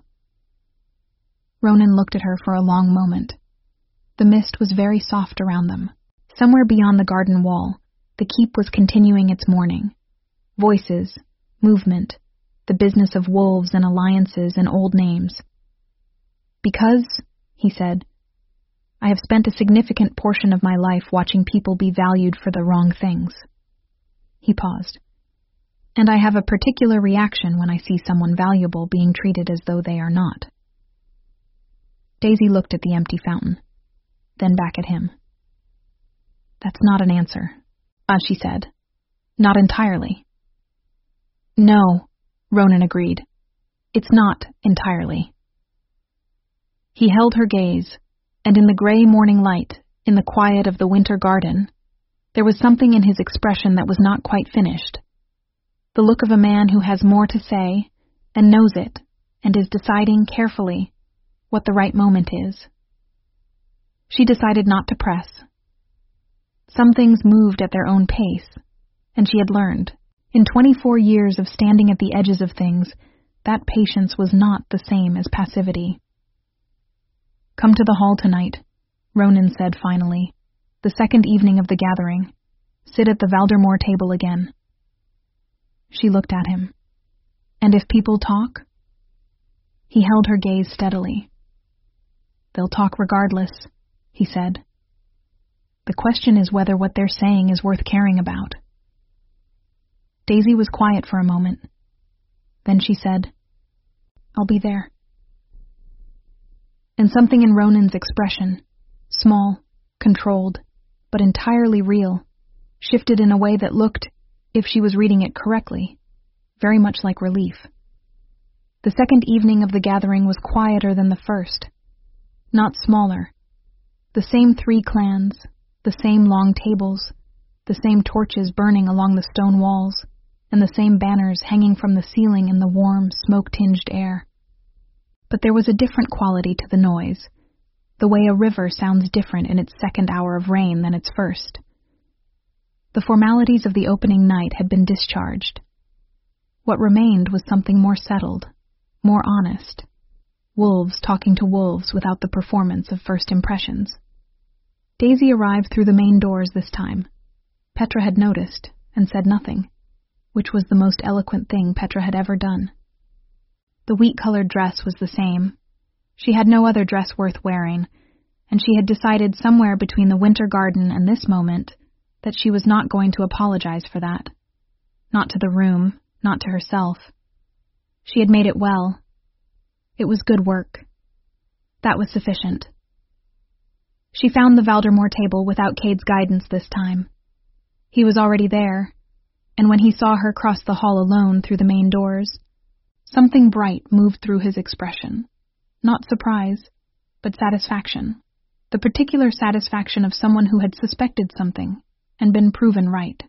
Ronan looked at her for a long moment. The mist was very soft around them. Somewhere beyond the garden wall, the keep was continuing its mourning. Voices, movement, the business of wolves and alliances and old names. "Because," he said, "I have spent a significant portion of my life watching people be valued for the wrong things." He paused. "And I have a particular reaction when I see someone valuable being treated as though they are not." Daisy looked at the empty fountain, then back at him. "That's not an answer," she said. "Not entirely." "No," Ronan agreed. "It's not entirely." He held her gaze, and in the gray morning light, in the quiet of the winter garden, there was something in his expression that was not quite finished. The look of a man who has more to say, and knows it, and is deciding carefully what the right moment is. She decided not to press. Some things moved at their own pace, and she had learned, in 24 years of standing at the edges of things, that patience was not the same as passivity. "Come to the hall tonight," Ronan said finally, "the second evening of the gathering. Sit at the Valdermoor table again." She looked at him. "And if people talk?" He held her gaze steadily. "They'll talk regardless," he said. "The question is whether what they're saying is worth caring about." Daisy was quiet for a moment. Then she said, "I'll be there." And something in Ronan's expression, small, controlled, but entirely real, shifted in a way that looked, if she was reading it correctly, very much like relief. The second evening of the gathering was quieter than the first, not smaller. The same 3 clans, the same long tables, the same torches burning along the stone walls, and the same banners hanging from the ceiling in the warm, smoke-tinged air. But there was a different quality to the noise, the way a river sounds different in its second hour of rain than its first. The formalities of the opening night had been discharged. What remained was something more settled, more honest. Wolves talking to wolves without the performance of first impressions. Daisy arrived through the main doors this time. Petra had noticed and said nothing, which was the most eloquent thing Petra had ever done. The wheat-colored dress was the same. She had no other dress worth wearing, and she had decided somewhere between the winter garden and this moment that she was not going to apologize for that. Not to the room, not to herself. She had made it well. It was good work. That was sufficient. She found the Valdermoor table without Cade's guidance this time. He was already there, and when he saw her cross the hall alone through the main doors, something bright moved through his expression. Not surprise, but satisfaction. The particular satisfaction of someone who had suspected something and been proven right.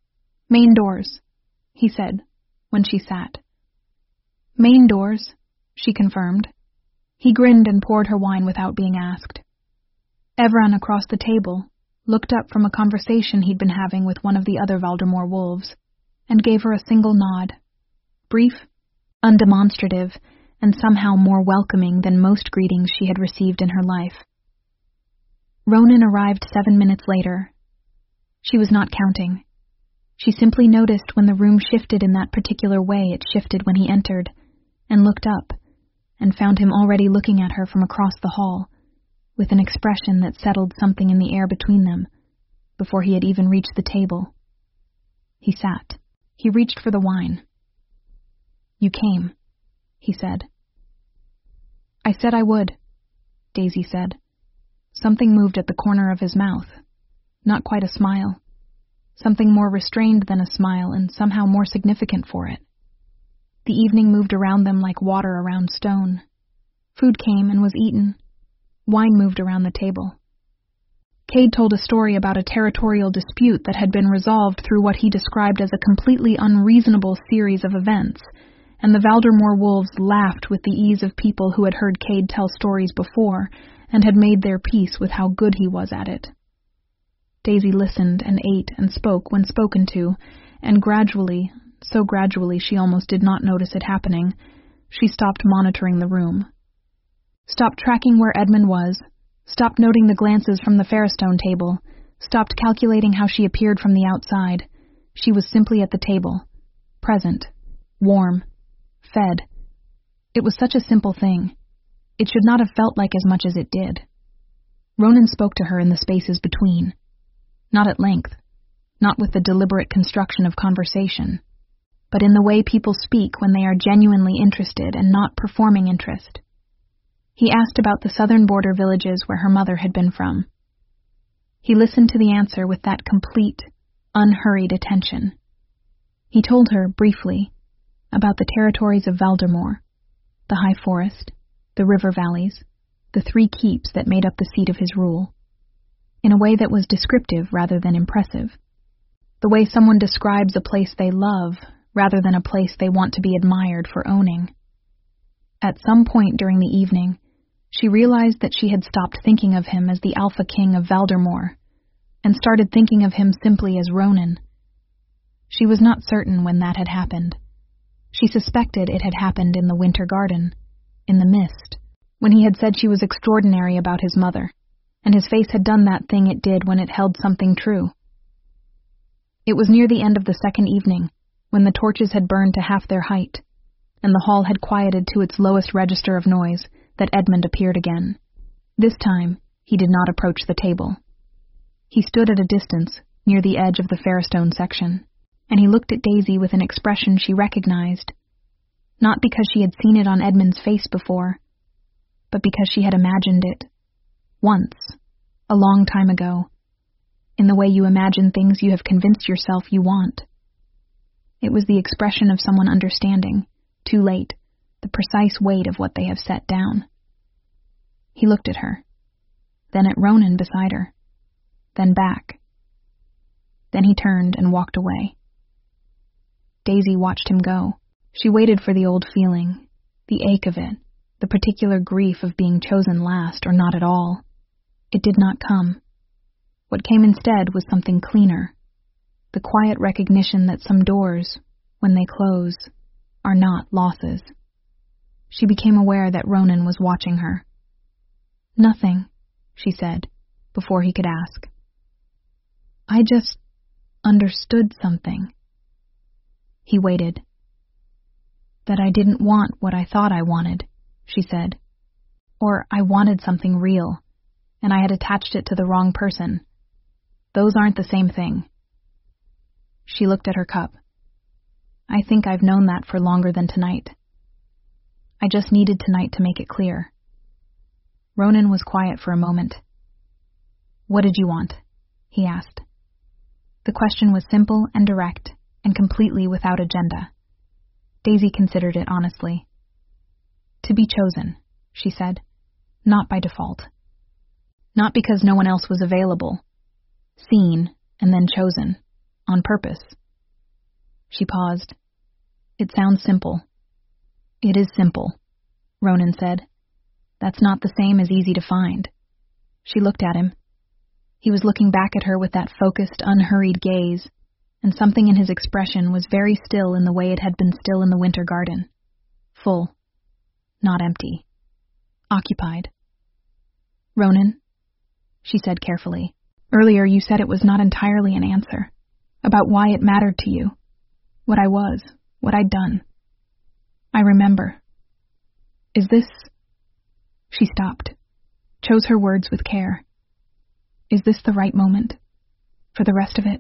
"Main doors," he said, when she sat. "Main doors," she confirmed. He grinned and poured her wine without being asked. Evran across the table looked up from a conversation he'd been having with one of the other Valdemar wolves and gave her a single nod, brief, undemonstrative, and somehow more welcoming than most greetings she had received in her life. Ronan arrived 7 minutes later. She was not counting. She simply noticed when the room shifted in that particular way it shifted when he entered, and looked up, and found him already looking at her from across the hall, with an expression that settled something in the air between them, before he had even reached the table. He sat. He reached for the wine. "You came," he said. "I said I would," Daisy said. Something moved at the corner of his mouth. Not quite a smile. Something more restrained than a smile and somehow more significant for it. The evening moved around them like water around stone. Food came and was eaten. Wine moved around the table. Cade told a story about a territorial dispute that had been resolved through what he described as a completely unreasonable series of events, and the Valdemar wolves laughed with the ease of people who had heard Cade tell stories before and had made their peace with how good he was at it. Daisy listened and ate and spoke when spoken to, and gradually, so gradually she almost did not notice it happening, she stopped monitoring the room. Stopped tracking where Edmund was, stopped noting the glances from the Fairstone table, stopped calculating how she appeared from the outside. She was simply at the table, present, warm, fed. It was such a simple thing. It should not have felt like as much as it did. Ronan spoke to her in the spaces between. Not at length, not with the deliberate construction of conversation, but in the way people speak when they are genuinely interested and not performing interest. He asked about the southern border villages where her mother had been from. He listened to the answer with that complete, unhurried attention. He told her, briefly, about the territories of Valdemar, the high forest, the river valleys, the 3 keeps that made up the seat of his rule, in a way that was descriptive rather than impressive, the way someone describes a place they love rather than a place they want to be admired for owning. At some point during the evening, she realized that she had stopped thinking of him as the Alpha King of Valdemar, and started thinking of him simply as Ronan. She was not certain when that had happened. She suspected it had happened in the Winter Garden, in the mist, when he had said she was extraordinary about his mother, and his face had done that thing it did when it held something true. It was near the end of the second evening, when the torches had burned to half their height, and the hall had quieted to its lowest register of noise, that Edmund appeared again. This time, he did not approach the table. He stood at a distance, near the edge of the Fairstone section, and he looked at Daisy with an expression she recognized, not because she had seen it on Edmund's face before, but because she had imagined it, once, a long time ago, in the way you imagine things you have convinced yourself you want. It was the expression of someone understanding, too late, the precise weight of what they have set down. He looked at her, then at Ronan beside her, then back. Then he turned and walked away. Daisy watched him go. She waited for the old feeling, the ache of it, the particular grief of being chosen last or not at all. It did not come. What came instead was something cleaner, the quiet recognition that some doors, when they close, are not losses. She became aware that Ronan was watching her. "Nothing," she said, before he could ask. "I just understood something." He waited. "That I didn't want what I thought I wanted," she said. "Or I wanted something real, and I had attached it to the wrong person. Those aren't the same thing." She looked at her cup. "I think I've known that for longer than tonight. I just needed tonight to make it clear." Ronan was quiet for a moment. "What did you want?" he asked. The question was simple and direct, and completely without agenda. Daisy considered it honestly. "To be chosen," she said, "not by default. Not because no one else was available. Seen, and then chosen, on purpose." She paused. "It sounds simple." "It is simple," Ronan said. That's not the same as easy to find. She looked at him. He was looking back at her with that focused, unhurried gaze, and something in his expression was very still in the way it had been still in the winter garden. Full. Not empty. Occupied. Ronan, she said carefully, earlier you said it was not entirely an answer, about why it mattered to you, what I was, what I'd done. I remember. Is this... She stopped, chose her words with care. Is this the right moment? For the rest of it?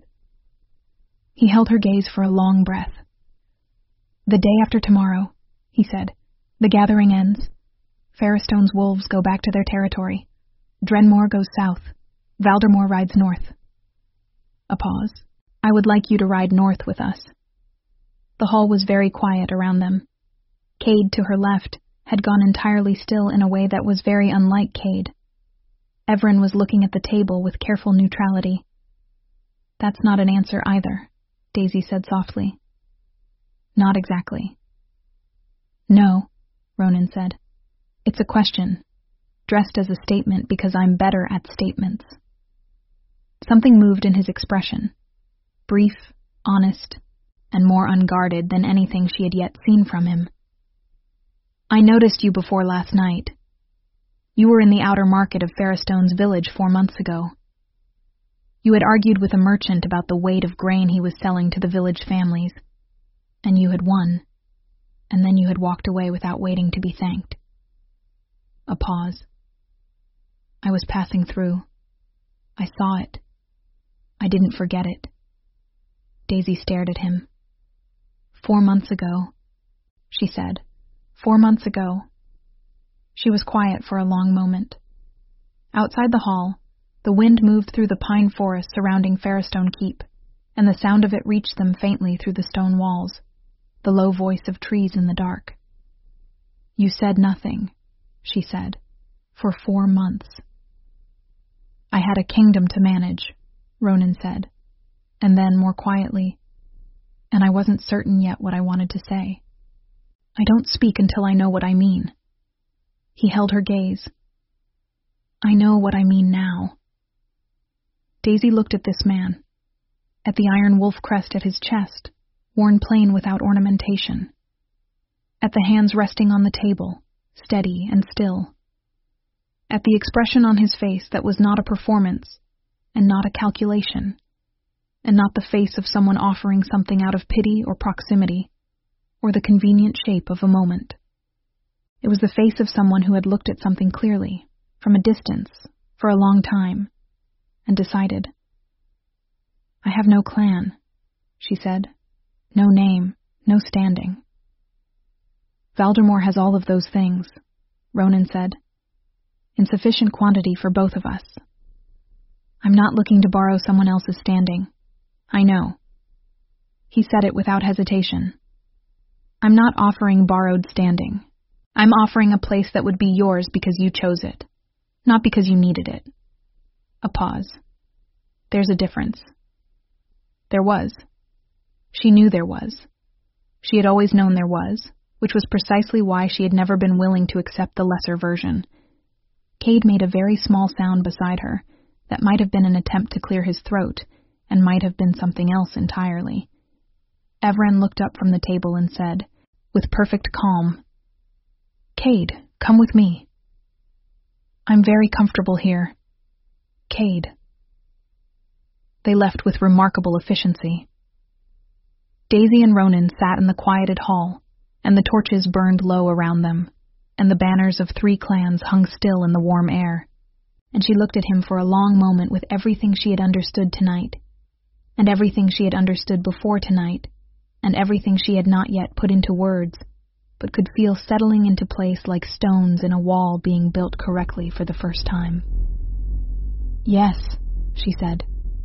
He held her gaze for a long breath. The day after tomorrow, he said, the gathering ends. Fairstone's wolves go back to their territory. Drenmore goes south. Valdemar rides north. A pause. I would like you to ride north with us. The hall was very quiet around them. Cade, to her left, had gone entirely still in a way that was very unlike Cade. Everin was looking at the table with careful neutrality. That's not an answer either, Daisy said softly. Not exactly. No, Ronan said. It's a question, dressed as a statement because I'm better at statements. Something moved in his expression, brief, honest, and more unguarded than anything she had yet seen from him. I noticed you before last night. You were in the outer market of Fairstone's village 4 months ago. You had argued with a merchant about the weight of grain he was selling to the village families, and you had won, and then you had walked away without waiting to be thanked. A pause. I was passing through. I saw it. I didn't forget it. Daisy stared at him. 4 months ago, she said. 4 months ago. She was quiet for a long moment. Outside the hall, the wind moved through the pine forest surrounding Fairstone Keep, and the sound of it reached them faintly through the stone walls, the low voice of trees in the dark. You said nothing, she said, for 4 months. I had a kingdom to manage, Ronan said, and then more quietly, and I wasn't certain yet what I wanted to say. I don't speak until I know what I mean. He held her gaze. I know what I mean now. Daisy looked at this man, at the iron wolf crest at his chest, worn plain without ornamentation, at the hands resting on the table, steady and still, at the expression on his face that was not a performance, and not a calculation, and not the face of someone offering something out of pity or proximity, or the convenient shape of a moment. It was the face of someone who had looked at something clearly, from a distance, for a long time, and decided. I have no clan, she said. No name, no standing. Valdemar has all of those things, Ronan said, in sufficient quantity for both of us. I'm not looking to borrow someone else's standing. I know. He said it without hesitation. I'm not offering borrowed standing. I'm offering a place that would be yours because you chose it, not because you needed it. A pause. There's a difference. There was. She knew there was. She had always known there was, which was precisely why she had never been willing to accept the lesser version. Cade made a very small sound beside her that might have been an attempt to clear his throat and might have been something else entirely. Everin looked up from the table and said, with perfect calm, Cade, come with me. I'm very comfortable here. Cade. They left with remarkable efficiency. Daisy and Ronan sat in the quieted hall, and the torches burned low around them, and the banners of 3 clans hung still in the warm air, and she looked at him for a long moment with everything she had understood tonight, and everything she had understood before tonight, and everything she had not yet put into words, but could feel settling into place like stones in a wall being built correctly for the first time. Yes, she said.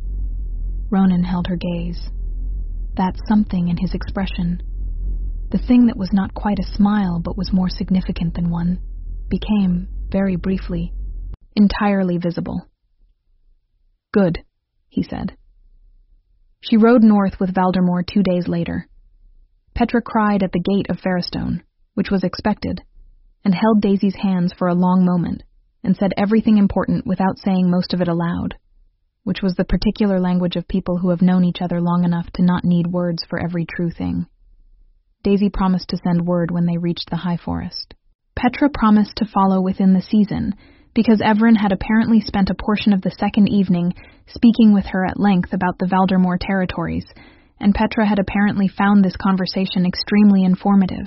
Ronan held her gaze. That something in his expression, the thing that was not quite a smile but was more significant than one, became, very briefly, entirely visible. Good, he said. She rode north with Valdemar 2 days later. Petra cried at the gate of Fairstone, which was expected, and held Daisy's hands for a long moment, and said everything important without saying most of it aloud, which was the particular language of people who have known each other long enough to not need words for every true thing. Daisy promised to send word when they reached the high forest. Petra promised to follow within the season, because Evren had apparently spent a portion of the second evening speaking with her at length about the Valdemar territories, and Petra had apparently found this conversation extremely informative.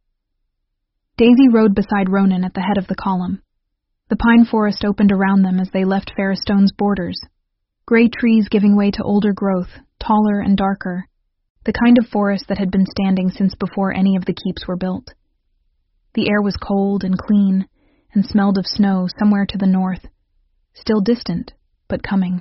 Daisy rode beside Ronan at the head of the column. The pine forest opened around them as they left Fairstone's borders, gray trees giving way to older growth, taller and darker, the kind of forest that had been standing since before any of the keeps were built. The air was cold and clean, and smelled of snow somewhere to the north, still distant, but coming.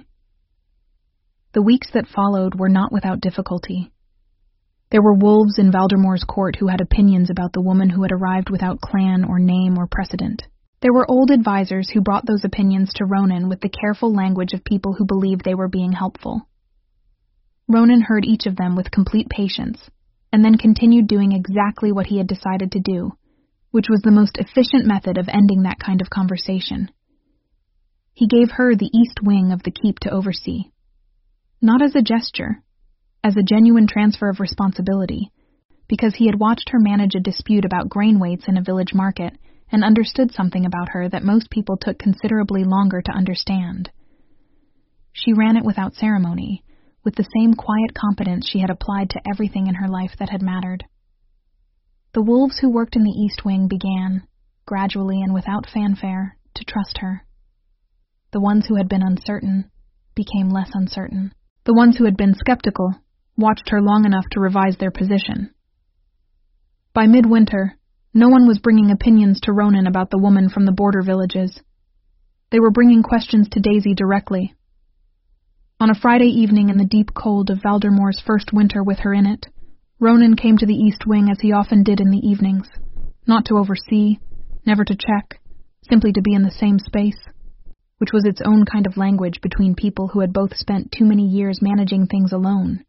The weeks that followed were not without difficulty. There were wolves in Valdemar's court who had opinions about the woman who had arrived without clan or name or precedent. There were old advisors who brought those opinions to Ronan with the careful language of people who believed they were being helpful. Ronan heard each of them with complete patience, and then continued doing exactly what he had decided to do, which was the most efficient method of ending that kind of conversation. He gave her the east wing of the keep to oversee, not as a gesture, as a genuine transfer of responsibility, because he had watched her manage a dispute about grain weights in a village market and understood something about her that most people took considerably longer to understand. She ran it without ceremony, with the same quiet competence she had applied to everything in her life that had mattered. The wolves who worked in the east wing began, gradually and without fanfare, to trust her. The ones who had been uncertain became less uncertain. The ones who had been skeptical watched her long enough to revise their position. By midwinter, no one was bringing opinions to Ronan about the woman from the border villages. They were bringing questions to Daisy directly. On a Friday evening in the deep cold of Valdemar's first winter with her in it, Ronan came to the east wing as he often did in the evenings, not to oversee, never to check, simply to be in the same space, which was its own kind of language between people who had both spent too many years managing things alone.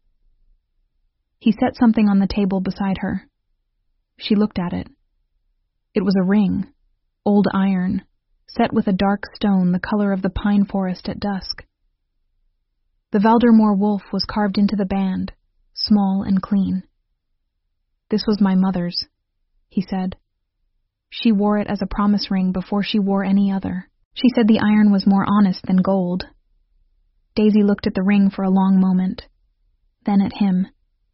He set something on the table beside her. She looked at it. It was a ring, old iron, set with a dark stone the color of the pine forest at dusk. The Valdemar wolf was carved into the band, small and clean. "This was my mother's," he said. "She wore it as a promise ring before she wore any other. She said the iron was more honest than gold." Daisy looked at the ring for a long moment, then at him.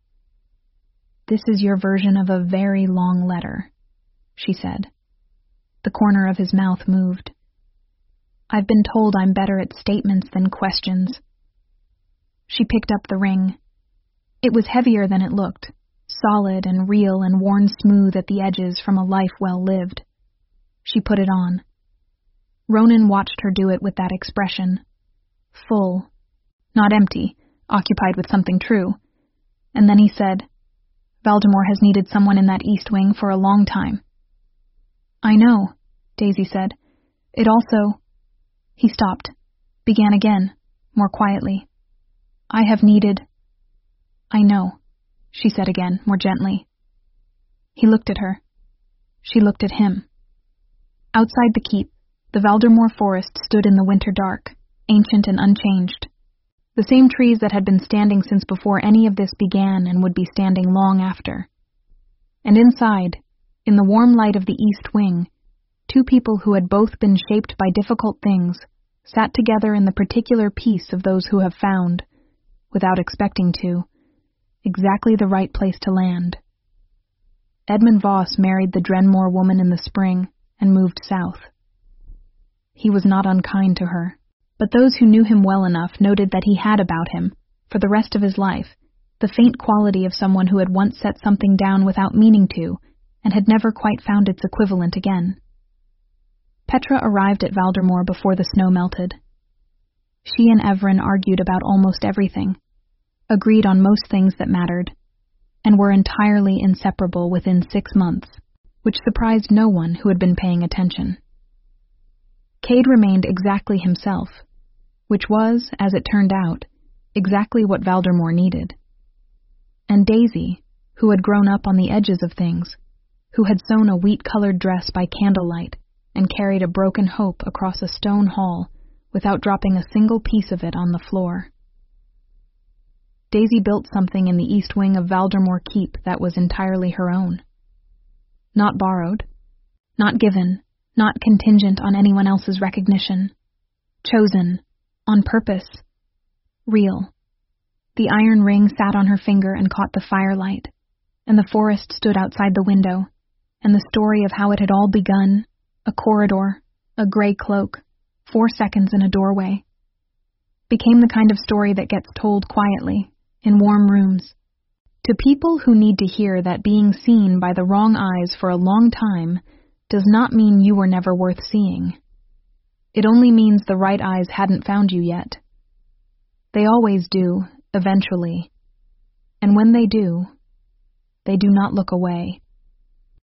"This is your version of a very long letter," she said. The corner of his mouth moved. "I've been told I'm better at statements than questions." She picked up the ring. It was heavier than it looked, solid and real and worn smooth at the edges from a life well lived. She put it on. Ronan watched her do it with that expression. Full, not empty, occupied with something true. And then he said, "Valdemar has needed someone in that east wing for a long time." "I know," Daisy said. "It also—" He stopped, began again, more quietly. "I have needed—" "I know," she said again, more gently. He looked at her. She looked at him. Outside the keep, the Valdemar forest stood in the winter dark, ancient and unchanged. The same trees that had been standing since before any of this began and would be standing long after. And inside, in the warm light of the east wing, two people who had both been shaped by difficult things sat together in the particular peace of those who have found, without expecting to, exactly the right place to land. Edmund Voss married the Drenmore woman in the spring and moved south. He was not unkind to her, but those who knew him well enough noted that he had about him, for the rest of his life, the faint quality of someone who had once set something down without meaning to, and had never quite found its equivalent again. Petra arrived at Valdemar before the snow melted. She and Evren argued about almost everything, agreed on most things that mattered, and were entirely inseparable within 6 months, which surprised no one who had been paying attention. Cade remained exactly himself, which was, as it turned out, exactly what Valdemar needed. And Daisy, who had grown up on the edges of things, who had sewn a wheat-colored dress by candlelight and carried a broken hope across a stone hall without dropping a single piece of it on the floor. Daisy built something in the east wing of Valdermore Keep that was entirely her own. Not borrowed, not given, not contingent on anyone else's recognition. Chosen, on purpose, real. The iron ring sat on her finger and caught the firelight, and the forest stood outside the window, and the story of how it had all begun, a corridor, a gray cloak, 4 seconds in a doorway, became the kind of story that gets told quietly, in warm rooms, to people who need to hear that being seen by the wrong eyes for a long time does not mean you were never worth seeing. It only means the right eyes hadn't found you yet. They always do, eventually, and when they do not look away.